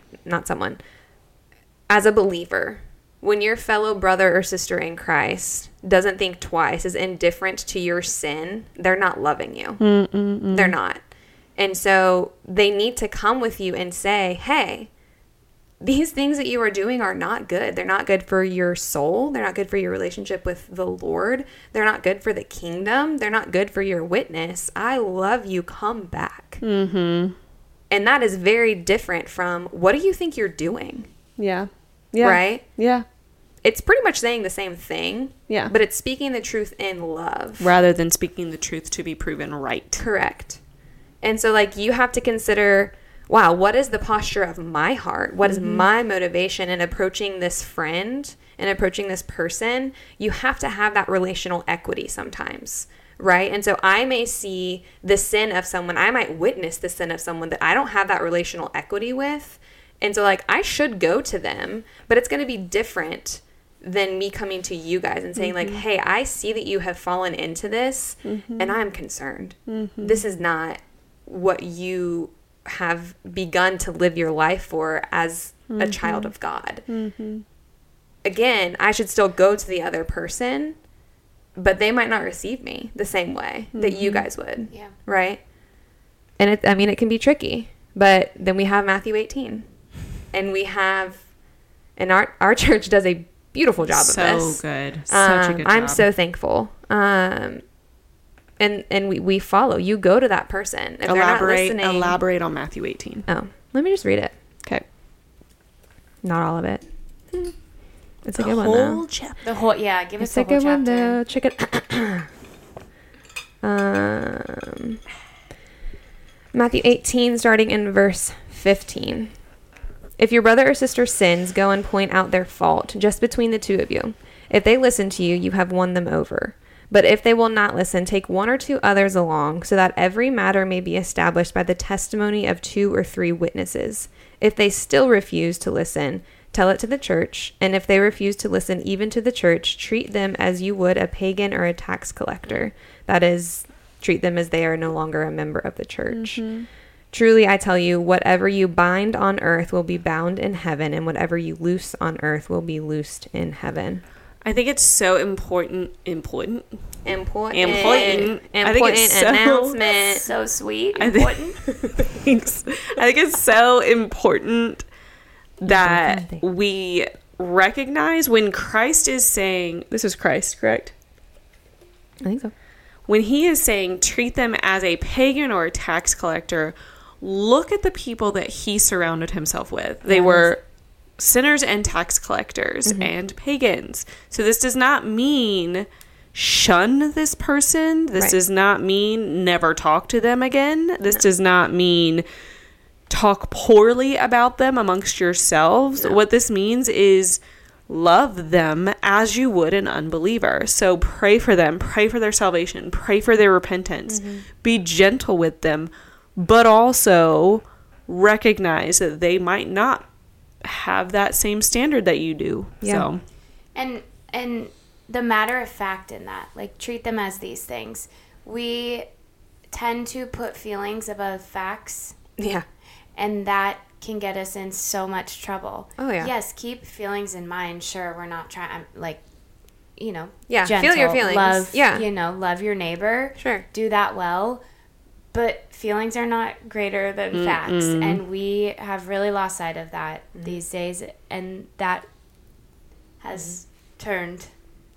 as a believer, when your fellow brother or sister in Christ doesn't think twice, is indifferent to your sin, they're not loving you. They're not. And so they need to come with you and say, hey, these things that you are doing are not good. They're not good for your soul. They're not good for your relationship with the Lord. They're not good for the kingdom. They're not good for your witness. I love you. Come back. And that is very different from, what do you think you're doing? Yeah. Right? Yeah. It's pretty much saying the same thing. Yeah. But it's speaking the truth in love. Rather than speaking the truth to be proven right. Correct. And so, like, you have to consider, wow, what is the posture of my heart? What is my motivation in approaching this friend and approaching this person? You have to have that relational equity sometimes, right? And so I may see the sin of someone, I might witness the sin of someone that I don't have that relational equity with. And so, like, I should go to them, but it's going to be different than me coming to you guys and saying, like, hey, I see that you have fallen into this, and I'm concerned. This is not what you have begun to live your life for as a child of God. Again, I should still go to the other person, but they might not receive me the same way that you guys would. Yeah. Right? And it can be tricky, but then we have Matthew 18, and we have, and our church does a beautiful job of this. So good. Such a good job. I'm so thankful. And we follow. You go to that person. If they're not listening, Elaborate on Matthew 18. Oh, let me just read it. Okay. Not all of it. It's a good one, though. Chapter. The whole, yeah, give us It's the a whole good one, chapter. though. Check it. Matthew 18, starting in verse 15. If your brother or sister sins, go and point out their fault, just between the two of you. If they listen to you, you have won them over. But if they will not listen, take one or two others along, so that every matter may be established by the testimony of 2 or 3 witnesses. If they still refuse to listen, tell it to the church, and if they refuse to listen even to the church, treat them as you would a pagan or a tax collector. That is, treat them as they are no longer a member of the church. Truly, I tell you, whatever you bind on earth will be bound in heaven, and whatever you loose on earth will be loosed in heaven. I think it's so important. Important I think it's so- announcement. So sweet. I think- Thanks. I think it's so important that we recognize when Christ is saying, this is Christ, correct? I think so. When he is saying treat them as a pagan or a tax collector, look at the people that he surrounded himself with. They were sinners and tax collectors and pagans. So this does not mean shun this person. This does not mean never talk to them again. This does not mean talk poorly about them amongst yourselves. What this means is love them as you would an unbeliever. So pray for them, pray for their salvation, pray for their repentance, be gentle with them, but also recognize that they might not have that same standard that you do. Yeah. So And the matter of fact in that, like, treat them as these things. We tend to put feelings above facts, Yeah. and that can get us in so much trouble. Oh, yeah. Yes, keep feelings in mind. Sure, we're not trying, like, Yeah, gentle, feel your feelings. Love, Yeah. love your neighbor. Sure. Do that well. But feelings are not greater than facts. And we have really lost sight of that these days. And that has turned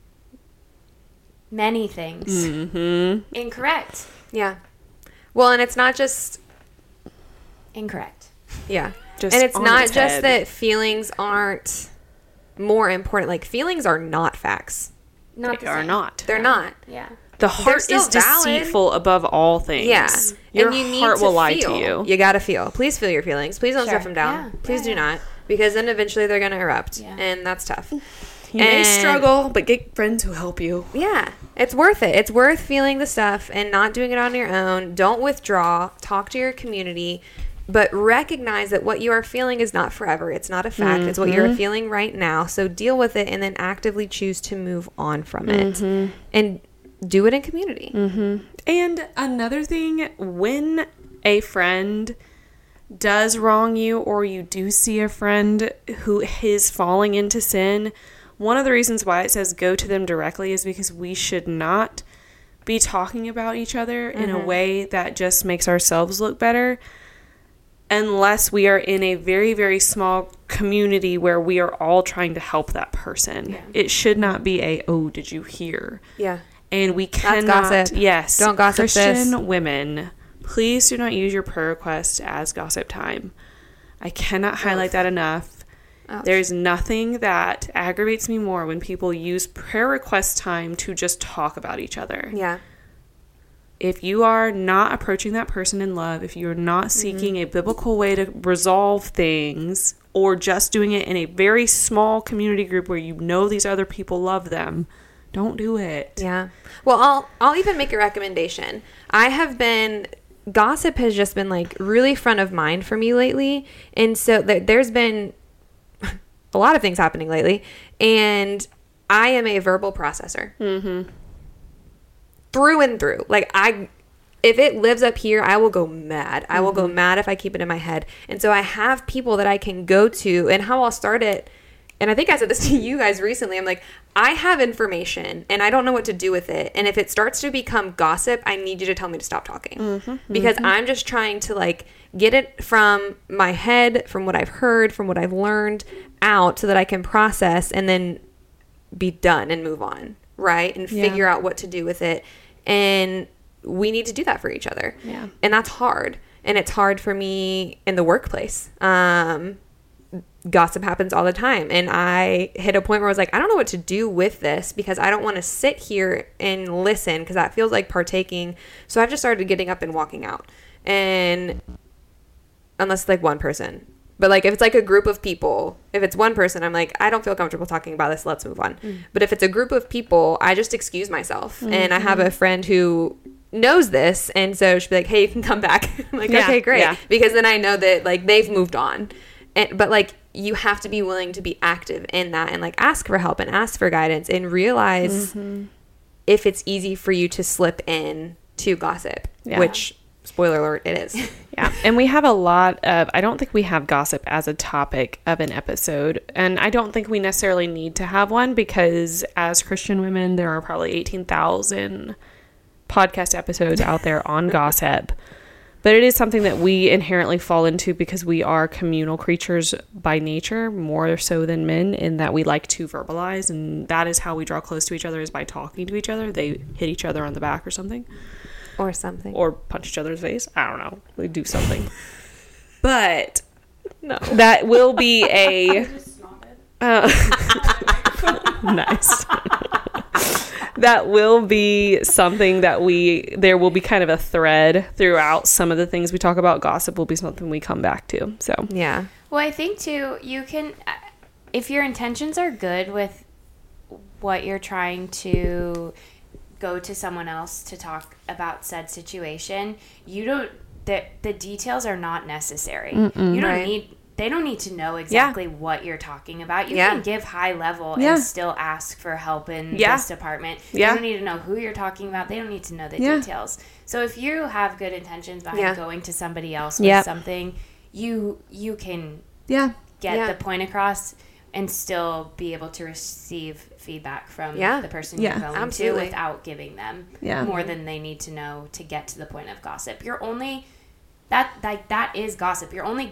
many things incorrect. Yeah. Well, and it's not just, Incorrect. yeah. Just and it's on not its just head. that feelings aren't more important. Like, feelings are not facts. Not they the are same. not. They're not. Yeah. The heart still is valid. deceitful above all things. Yeah. Your and you need heart to will lie feel. to you. You gotta feel. Please feel your feelings. Please don't Sure. stuff them down. Yeah. Please Yeah. do not. Because then eventually they're gonna erupt. Yeah. And that's tough. You may And- struggle, but get friends who help you. Yeah. It's worth it. It's worth feeling the stuff and not doing it on your own. Don't withdraw. Talk to your community. But recognize that what you are feeling is not forever. It's not a fact. It's what you're feeling right now. So deal with it and then actively choose to move on from it. And do it in community. And another thing, when a friend does wrong you, or you do see a friend who is falling into sin, one of the reasons why it says go to them directly is because we should not be talking about each other in a way that just makes ourselves look better, unless we are in a very, very small community where we are all trying to help that person. Yeah. It should not be a, oh, did you hear? Yeah. And we cannot, gossip. yes, Don't gossip Christian this. women, please do not use your prayer requests as gossip time. I cannot highlight that enough. Ouch. There's nothing that aggravates me more when people use prayer request time to just talk about each other. Yeah. if you are not approaching that person in love, if you're not seeking a biblical way to resolve things, or just doing it in a very small community group where you know these other people love them, don't do it. Yeah. Well, I'll even make a recommendation. Gossip has just been like really front of mind for me lately. And so there's been a lot of things happening lately. And I am a verbal processor. Mm-hmm. Through and through. Like, if it lives up here, I will go mad. I will go mad if I keep it in my head. And so I have people that I can go to, and how I'll start it. And I think I said this to you guys recently. I'm like, I have information and I don't know what to do with it. And if it starts to become gossip, I need you to tell me to stop talking. Because I'm just trying to like get it from my head, from what I've heard, from what I've learned out, so that I can process and then be done and move on. Right. And figure out what to do with it. And we need to do that for each other. Yeah. And that's hard. And it's hard for me in the workplace. Gossip happens all the time. And I hit a point where I was like, I don't know what to do with this, because I don't want to sit here and listen, because that feels like partaking. So I've just started getting up and walking out. And unless it's like one person. But like if it's like a group of people, if it's one person, I'm like, I don't feel comfortable talking about this. Let's move on. But if it's a group of people, I just excuse myself. And I have a friend who knows this, and so she'll be like, hey, you can come back. I'm like, okay, great. Yeah. Because then I know that like they've moved on. But like you have to be willing to be active in that, and like ask for help and ask for guidance, and realize if it's easy for you to slip in to gossip, which, spoiler alert, it is. Yeah. And we have a lot of, I don't think we have gossip as a topic of an episode. And I don't think we necessarily need to have one, because as Christian women, there are probably 18,000 podcast episodes out there on gossip. But it is something that we inherently fall into, because we are communal creatures by nature, more so than men, in that we like to verbalize. And that is how we draw close to each other, is by talking to each other. They hit each other on the back or something. Or something. Or punch each other's face. I don't know. We do something. But no, that will be a... nice. That will be something that there will be kind of a thread throughout. Some of the things we talk about, gossip will be something we come back to. So, yeah. Well, I think too, you can, if your intentions are good with what you're trying to go to someone else to talk about said situation, the details are not necessary. You don't they don't need to know exactly what you're talking about. You can give high level and still ask for help in this department. They don't need to know who you're talking about. They don't need to know the details. So if you have good intentions behind going to somebody else with something, you can get the point across and still be able to receive feedback from the person you're going to without giving them more than they need to know to get to the point of gossip. You're only that is gossip. You're only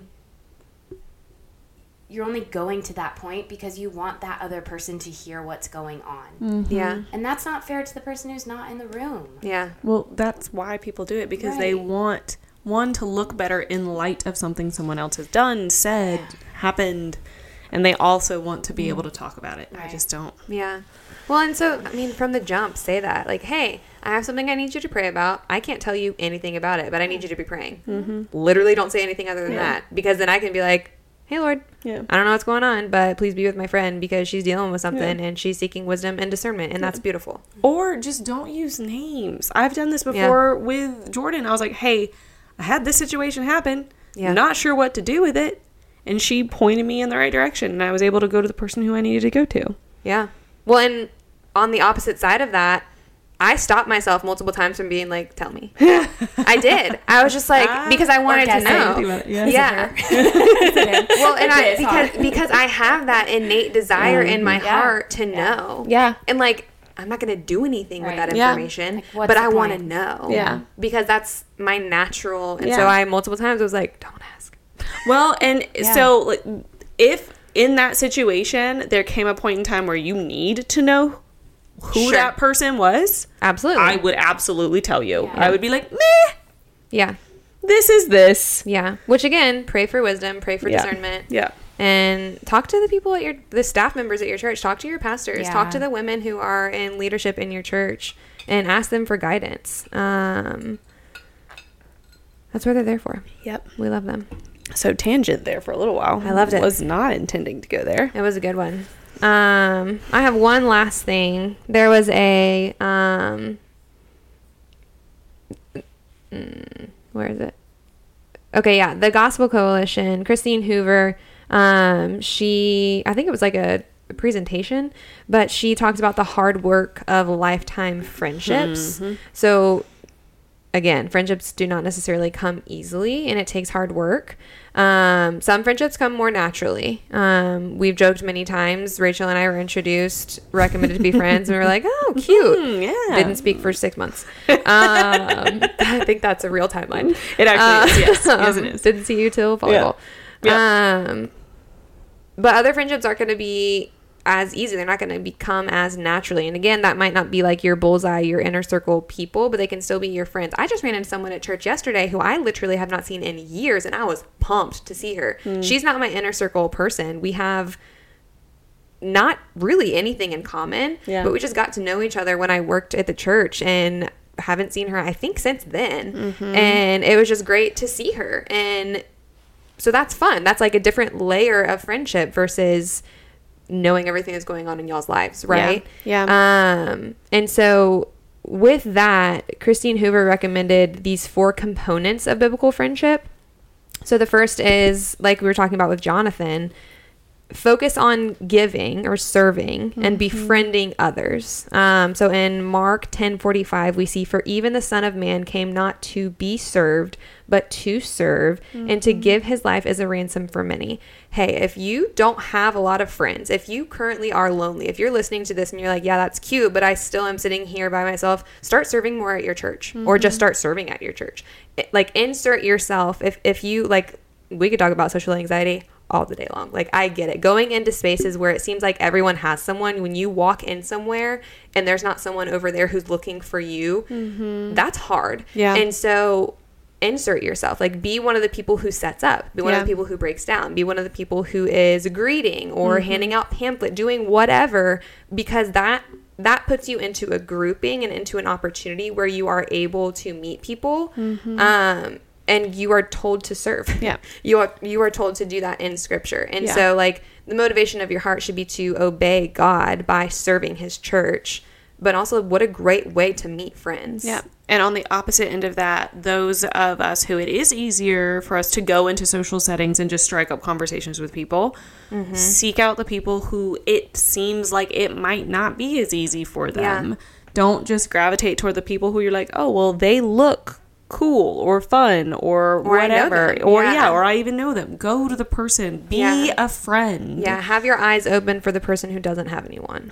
going to that point because you want that other person to hear what's going on. Yeah. And that's not fair to the person who's not in the room. Yeah. Well, that's why people do it, because they want one to look better in light of something someone else has done, said, happened, and they also want to be able to talk about it. I just don't. Yeah. Well, and so, I mean, from the jump, say that. Like, hey, I have something I need you to pray about. I can't tell you anything about it, but I need you to be praying. Literally don't say anything other than that, because then I can be like, hey, Lord, I don't know what's going on, but please be with my friend, because she's dealing with something and she's seeking wisdom and discernment, and that's beautiful. Or just don't use names. I've done this before with Jordan. I was like, hey, I had this situation happen. Not sure what to do with it. And she pointed me in the right direction, and I was able to go to the person who I needed to go to. Yeah. Well, and on the opposite side of that, I stopped myself multiple times from being like, tell me. I did. I was just like, because I wanted to know. Yeah. Well, and because I have that innate desire in my heart to know. Yeah. And like, I'm not going to do anything with that information, like, but I want to know. Yeah. Because that's my natural. And so I multiple times was like, don't ask. Well, and so like, if in that situation there came a point in time where you need to know who that person was, absolutely, I would absolutely tell you. I would be like, meh. Yeah. This is this. Yeah. Which again, pray for wisdom, pray for discernment. Yeah. And talk to the people at the staff members at your church. Talk to your pastors. Talk to the women who are in leadership in your church. and ask them for guidance. That's what they're there for. Yep. We love them. So tangent there for a little while. I loved it. Was not intending to go there. It was a good one. I have one last thing. There was a where is it? Okay, yeah, the Gospel Coalition. Christine Hoover. I think it was like a presentation, but she talked about the hard work of lifetime friendships. Mm-hmm. So again, friendships do not necessarily come easily, and it takes hard work. Some friendships come more naturally. We've joked many times. Rachel and I were introduced, recommended to be friends, and we were like, oh, cute. Yeah. Didn't speak for 6 months. I think that's a real timeline. It actually is. Yes, it is. Didn't see you till volleyball. Yeah. But other friendships aren't going to be as easy. They're not going to become as naturally. And again, that might not be like your bullseye, your inner circle people, but they can still be your friends. I just ran into someone at church yesterday who I literally have not seen in years, and I was pumped to see her. She's not my inner circle person. We have not really anything in common, but we just got to know each other when I worked at the church, and haven't seen her, I think, since then. And it was just great to see her. And so that's fun. That's like a different layer of friendship versus knowing everything that's going on in y'all's lives, right? Yeah. And so with that, Christine Hoover recommended these 4 components of biblical friendship. So the first is, like we were talking about with Jonathan, focus on giving or serving and befriending others. So in Mark 10:45, we see, for even the Son of Man came not to be served, but to serve and to give his life as a ransom for many. Hey, if you don't have a lot of friends, if you currently are lonely, if you're listening to this and you're like, yeah, that's cute, but I still am sitting here by myself, start serving more at your church, or just start serving at your church. Like, insert yourself. If you, like, we could talk about social anxiety all the day long. Like, I get it. Going into spaces where it seems like everyone has someone, when you walk in somewhere and there's not someone over there who's looking for you, that's hard. Yeah. And so insert yourself. Like, be one of the people who sets up. Be one of the people who breaks down. Be one of the people who is greeting or handing out pamphlet, doing whatever, because that puts you into a grouping and into an opportunity where you are able to meet people. And you are told to serve. Yeah. You are told to do that in scripture. And so, like, the motivation of your heart should be to obey God by serving his church. But also, what a great way to meet friends. Yeah. And on the opposite end of that, those of us who it is easier for us to go into social settings and just strike up conversations with people, seek out the people who it seems like it might not be as easy for them. Yeah. Don't just gravitate toward the people who you're like, oh, well, they look cool or fun or whatever, or I even know them. Go to the person, be a friend. Have your eyes open for the person who doesn't have anyone.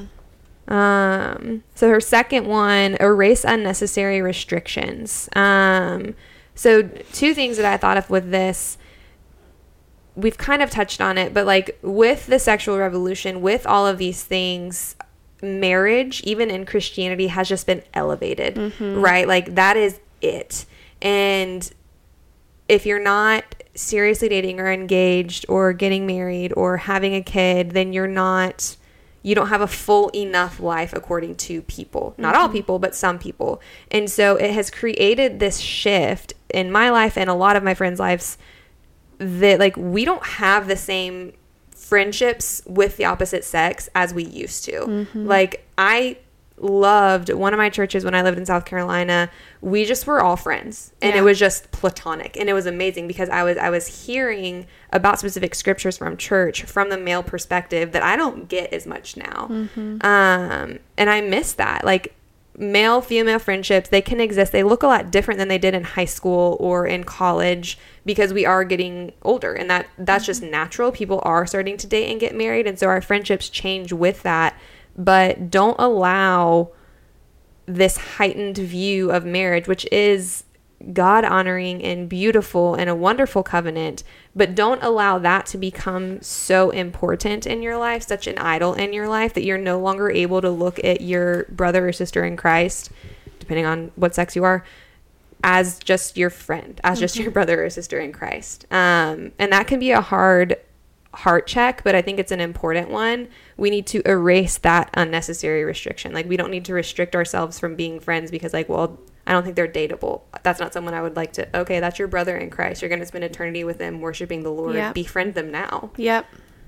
So her second one, erase unnecessary restrictions. So 2 things that I thought of with this, we've kind of touched on it, but like with the sexual revolution, with all of these things, marriage, even in Christianity, has just been elevated, right? Like, that is it. And if you're not seriously dating or engaged or getting married or having a kid, then you don't have a full enough life according to people. Not all people, but some people. And so it has created this shift in my life and a lot of my friends' lives that, like, we don't have the same friendships with the opposite sex as we used to. Like, I loved one of my churches when I lived in South Carolina. We just were all friends, and it was just platonic, and it was amazing because I was hearing about specific scriptures from church from the male perspective that I don't get as much now. And I miss that. Like, male female friendships, they can exist. They look a lot different than they did in high school or in college because we are getting older, and that's just natural. People are starting to date and get married, and so our friendships change with that. But don't allow this heightened view of marriage, which is God honoring and beautiful and a wonderful covenant, but don't allow that to become so important in your life, such an idol in your life, that you're no longer able to look at your brother or sister in Christ, depending on what sex you are, as just your friend, as just your brother or sister in Christ. And that can be a hard heart check, but I think it's an important one. We need to erase that unnecessary restriction. Like, we don't need to restrict ourselves from being friends because, like, well, I don't think they're dateable. That's not someone I would like to, okay, that's your brother in Christ. You're going to spend eternity with them, worshiping the Lord. Yep. Befriend them now. Yep.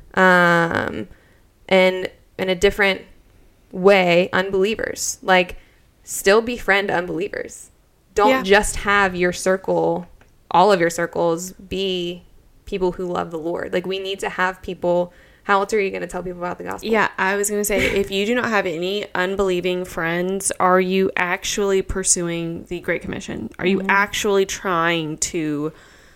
And in a different way, unbelievers. Like, still befriend unbelievers. Don't just have your circle, all of your circles, be people who love the Lord. Like, we need to have people. How else are you going to tell people about the gospel? Yeah, I was going to say, if you do not have any unbelieving friends, are you actually pursuing the Great Commission? Are you actually trying to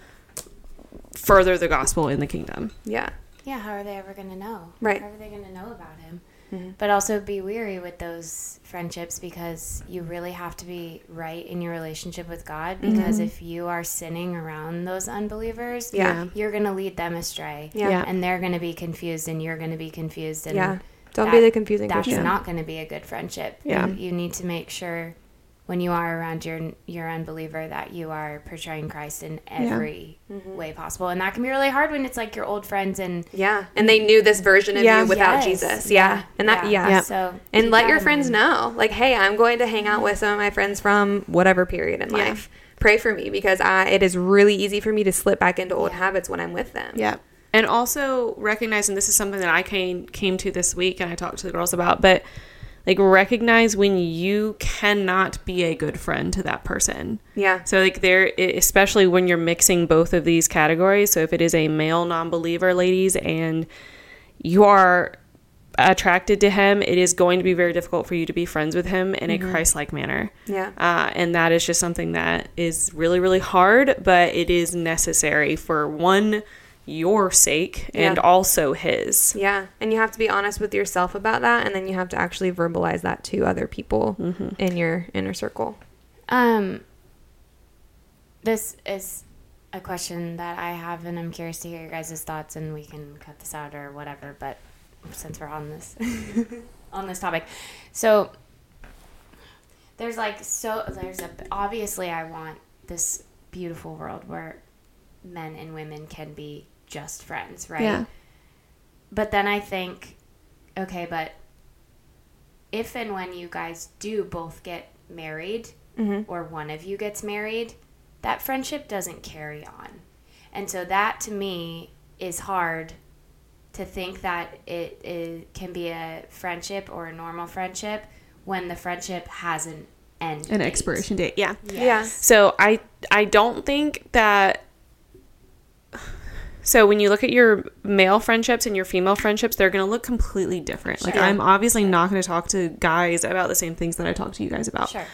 further the gospel in the kingdom? Yeah. Yeah, how are they ever going to know? Right. How are they going to know about him? But also be weary with those friendships, because you really have to be right in your relationship with God, because if you are sinning around those unbelievers, you're going to lead them astray. Yeah. And they're going to be confused, and you're going to be confused. And Don't be the confusing that's Christian. not going to be a good friendship. Yeah. You need to make sure when you are around your unbeliever that you are portraying Christ in every way possible. And that can be really hard when it's like your old friends and and they knew this version of you without Jesus. And that So and let your friends know, like, hey, I'm going to hang out with some of my friends from whatever period in life. Pray for me, because it is really easy for me to slip back into old habits when I'm with them. Yeah. And also recognize, and this is something that I came to this week and I talked to the girls about, but like, recognize when you cannot be a good friend to that person. Yeah. So, like, especially when you're mixing both of these categories. So if it is a male non-believer, ladies, and you are attracted to him, it is going to be very difficult for you to be friends with him in a Christ-like manner. Yeah. And that is just something that is really, really hard, but it is necessary for your sake and also his. Yeah. And you have to be honest with yourself about that, and then you have to actually verbalize that to other people in your inner circle. This is a question that I have, and I'm curious to hear your guys' thoughts, and we can cut this out or whatever, but since we're on this on this topic. So obviously I want this beautiful world where men and women can be just friends, right? Yeah. But then I think, okay, but if and when you guys do both get married, or one of you gets married, that friendship doesn't carry on. And so that, to me, is hard to think that it can be a friendship or a normal friendship when the friendship has an expiration date. Yeah. Yes. So I don't think that. So when you look at your male friendships and your female friendships, they're going to look completely different. Like, I'm obviously not going to talk to guys about the same things that I talk to you guys about. Sure.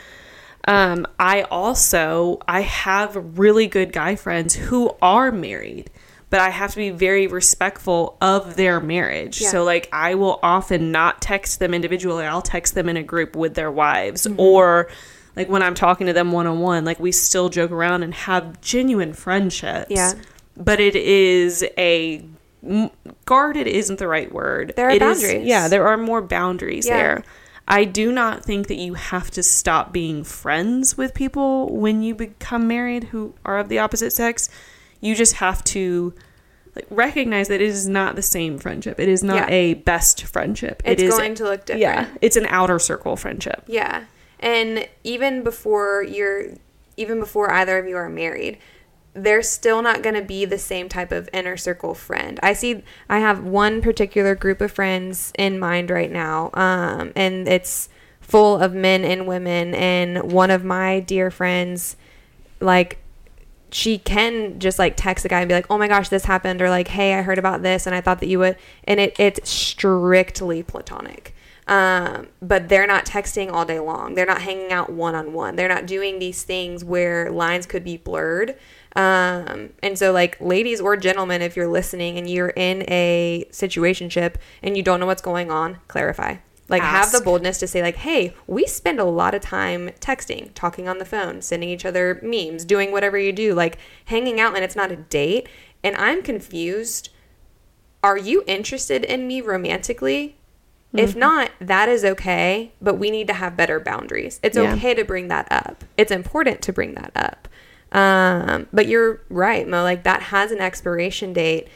I have really good guy friends who are married, but I have to be very respectful of their marriage. So, like, I will often not text them individually. I'll text them in a group with their wives, or like when I'm talking to them one-on-one, like, we still joke around and have genuine friendships. Yeah. But it is guarded isn't the right word. There are boundaries. There are more boundaries there. I do not think that you have to stop being friends with people when you become married who are of the opposite sex. You just have to, like, recognize that it is not the same friendship. It is not a best friendship. It's going to look different. Yeah, it's an outer circle friendship. Yeah. And even before either of you are married, they're still not going to be the same type of inner circle friend. I have one particular group of friends in mind right now, and it's full of men and women, and one of my dear friends, like, she can just, like, text a guy and be like, oh my gosh, this happened, or like, hey, I heard about this and I thought that you would, and it's strictly platonic. But they're not texting all day long. They're not hanging out one-on-one. They're not doing these things where lines could be blurred. And so, like, ladies or gentlemen, if you're listening and you're in a situationship and you don't know what's going on, clarify. Like, have the boldness to say, like, hey, we spend a lot of time texting, talking on the phone, sending each other memes, doing whatever you do, like, hanging out, and it's not a date. And I'm confused. Are you interested in me romantically? If not, that is okay, but we need to have better boundaries. It's okay to bring that up. It's important to bring that up. But you're right, Mo, like, that has an expiration date.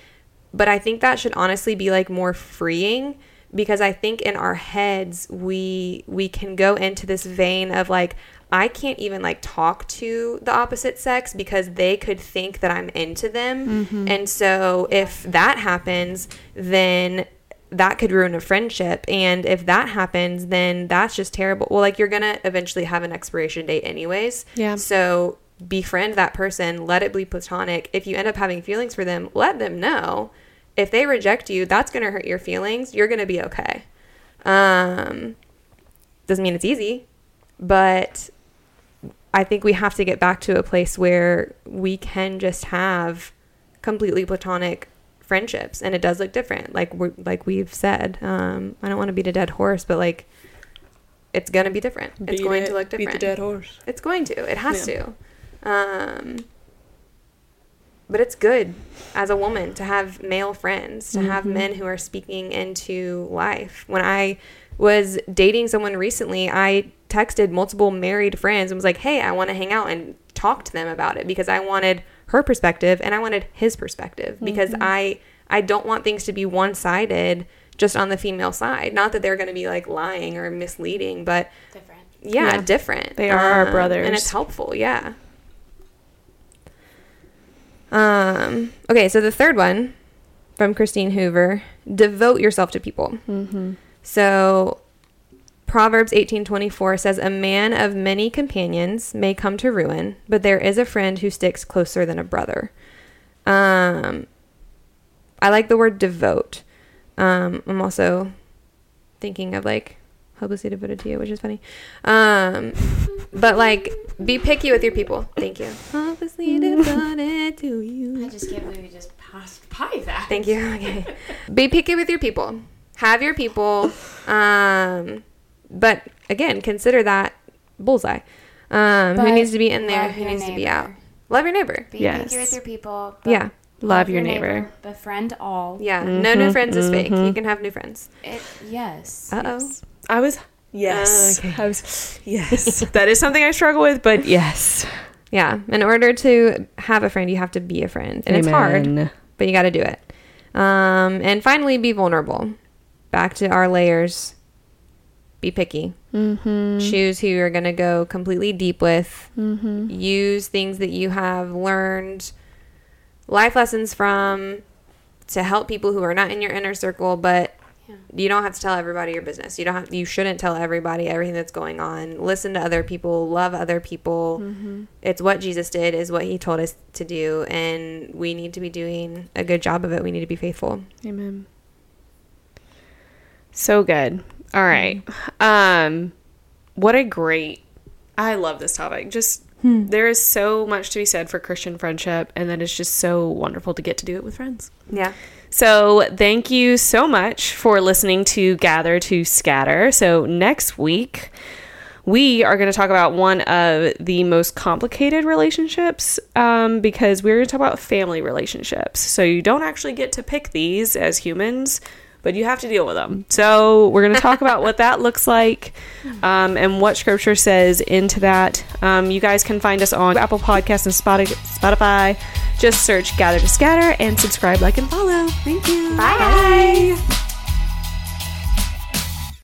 But I think that should honestly be like more freeing, because I think in our heads we can go into this vein of like, I can't even like talk to the opposite sex because they could think that I'm into them. And so if that happens, then that could ruin a friendship. And if that happens, then that's just terrible. Well, like, you're going to eventually have an expiration date anyways. Yeah. So befriend that person, let it be platonic. If you end up having feelings for them, let them know. If they reject you, that's going to hurt your feelings. You're going to be okay. Doesn't mean it's easy, but I think we have to get back to a place where we can just have completely platonic friendships, and it does look different. Like we've said, I don't want to beat a dead horse, but like, it's going to be different. It's going to look different. Beat the dead horse. It's going to. It has to. But it's good as a woman to have male friends, to have men who are speaking into life. When I was dating someone recently, I texted multiple married friends and was like, hey, I want to hang out and talk to them about it, because I wanted her perspective and I wanted his perspective, because I don't want things to be one-sided just on the female side. Not that they're going to be like lying or misleading, but Different. yeah. different. They are our brothers. And it's helpful. Yeah. Okay, so the third one from Christine Hoover, devote yourself to people. So Proverbs 18:24 says, a man of many companions may come to ruin, but there is a friend who sticks closer than a brother. I like the word devote. I'm also thinking of like hopelessly devoted to you, which is funny. But like, be picky with your people. Thank you. Hopelessly devoted to you. I just can't believe you just passed by that. Thank you. Okay. Be picky with your people. Have your people. But again, consider that bullseye. Who needs to be in there? Who needs to be out? Love your neighbor. Be picky with your people. Yeah. Love your neighbor. Befriend all. Yeah. No new friends is fake. You can have new friends. Yes. Uh-oh. Yes. I was, yes. Okay. I was, yes. That is something I struggle with, but yes. Yeah. In order to have a friend, you have to be a friend. And it's hard, but you got to do it. And finally, be vulnerable. Back to our layers. Be picky. Choose who you're going to go completely deep with. Use things that you have learned life lessons from to help people who are not in your inner circle, but you don't have to tell everybody your business. You shouldn't tell everybody everything that's going on. Listen to other people, love other people. It's what Jesus did, is what he told us to do, and we need to be doing a good job of it. We need to be faithful. Amen. So good. All right. What a great, I love this topic. Just there is so much to be said for Christian friendship, and then it's just so wonderful to get to do it with friends. Yeah. So thank you so much for listening to Gather to Scatter. So next week, we are going to talk about one of the most complicated relationships, because we're going to talk about family relationships. So you don't actually get to pick these as humans, but you have to deal with them. So we're going to talk about what that looks like, and what scripture says into that. You guys can find us on Apple Podcasts and Spotify. Just search Gather to Scatter and subscribe, like, and follow. Thank you. Bye.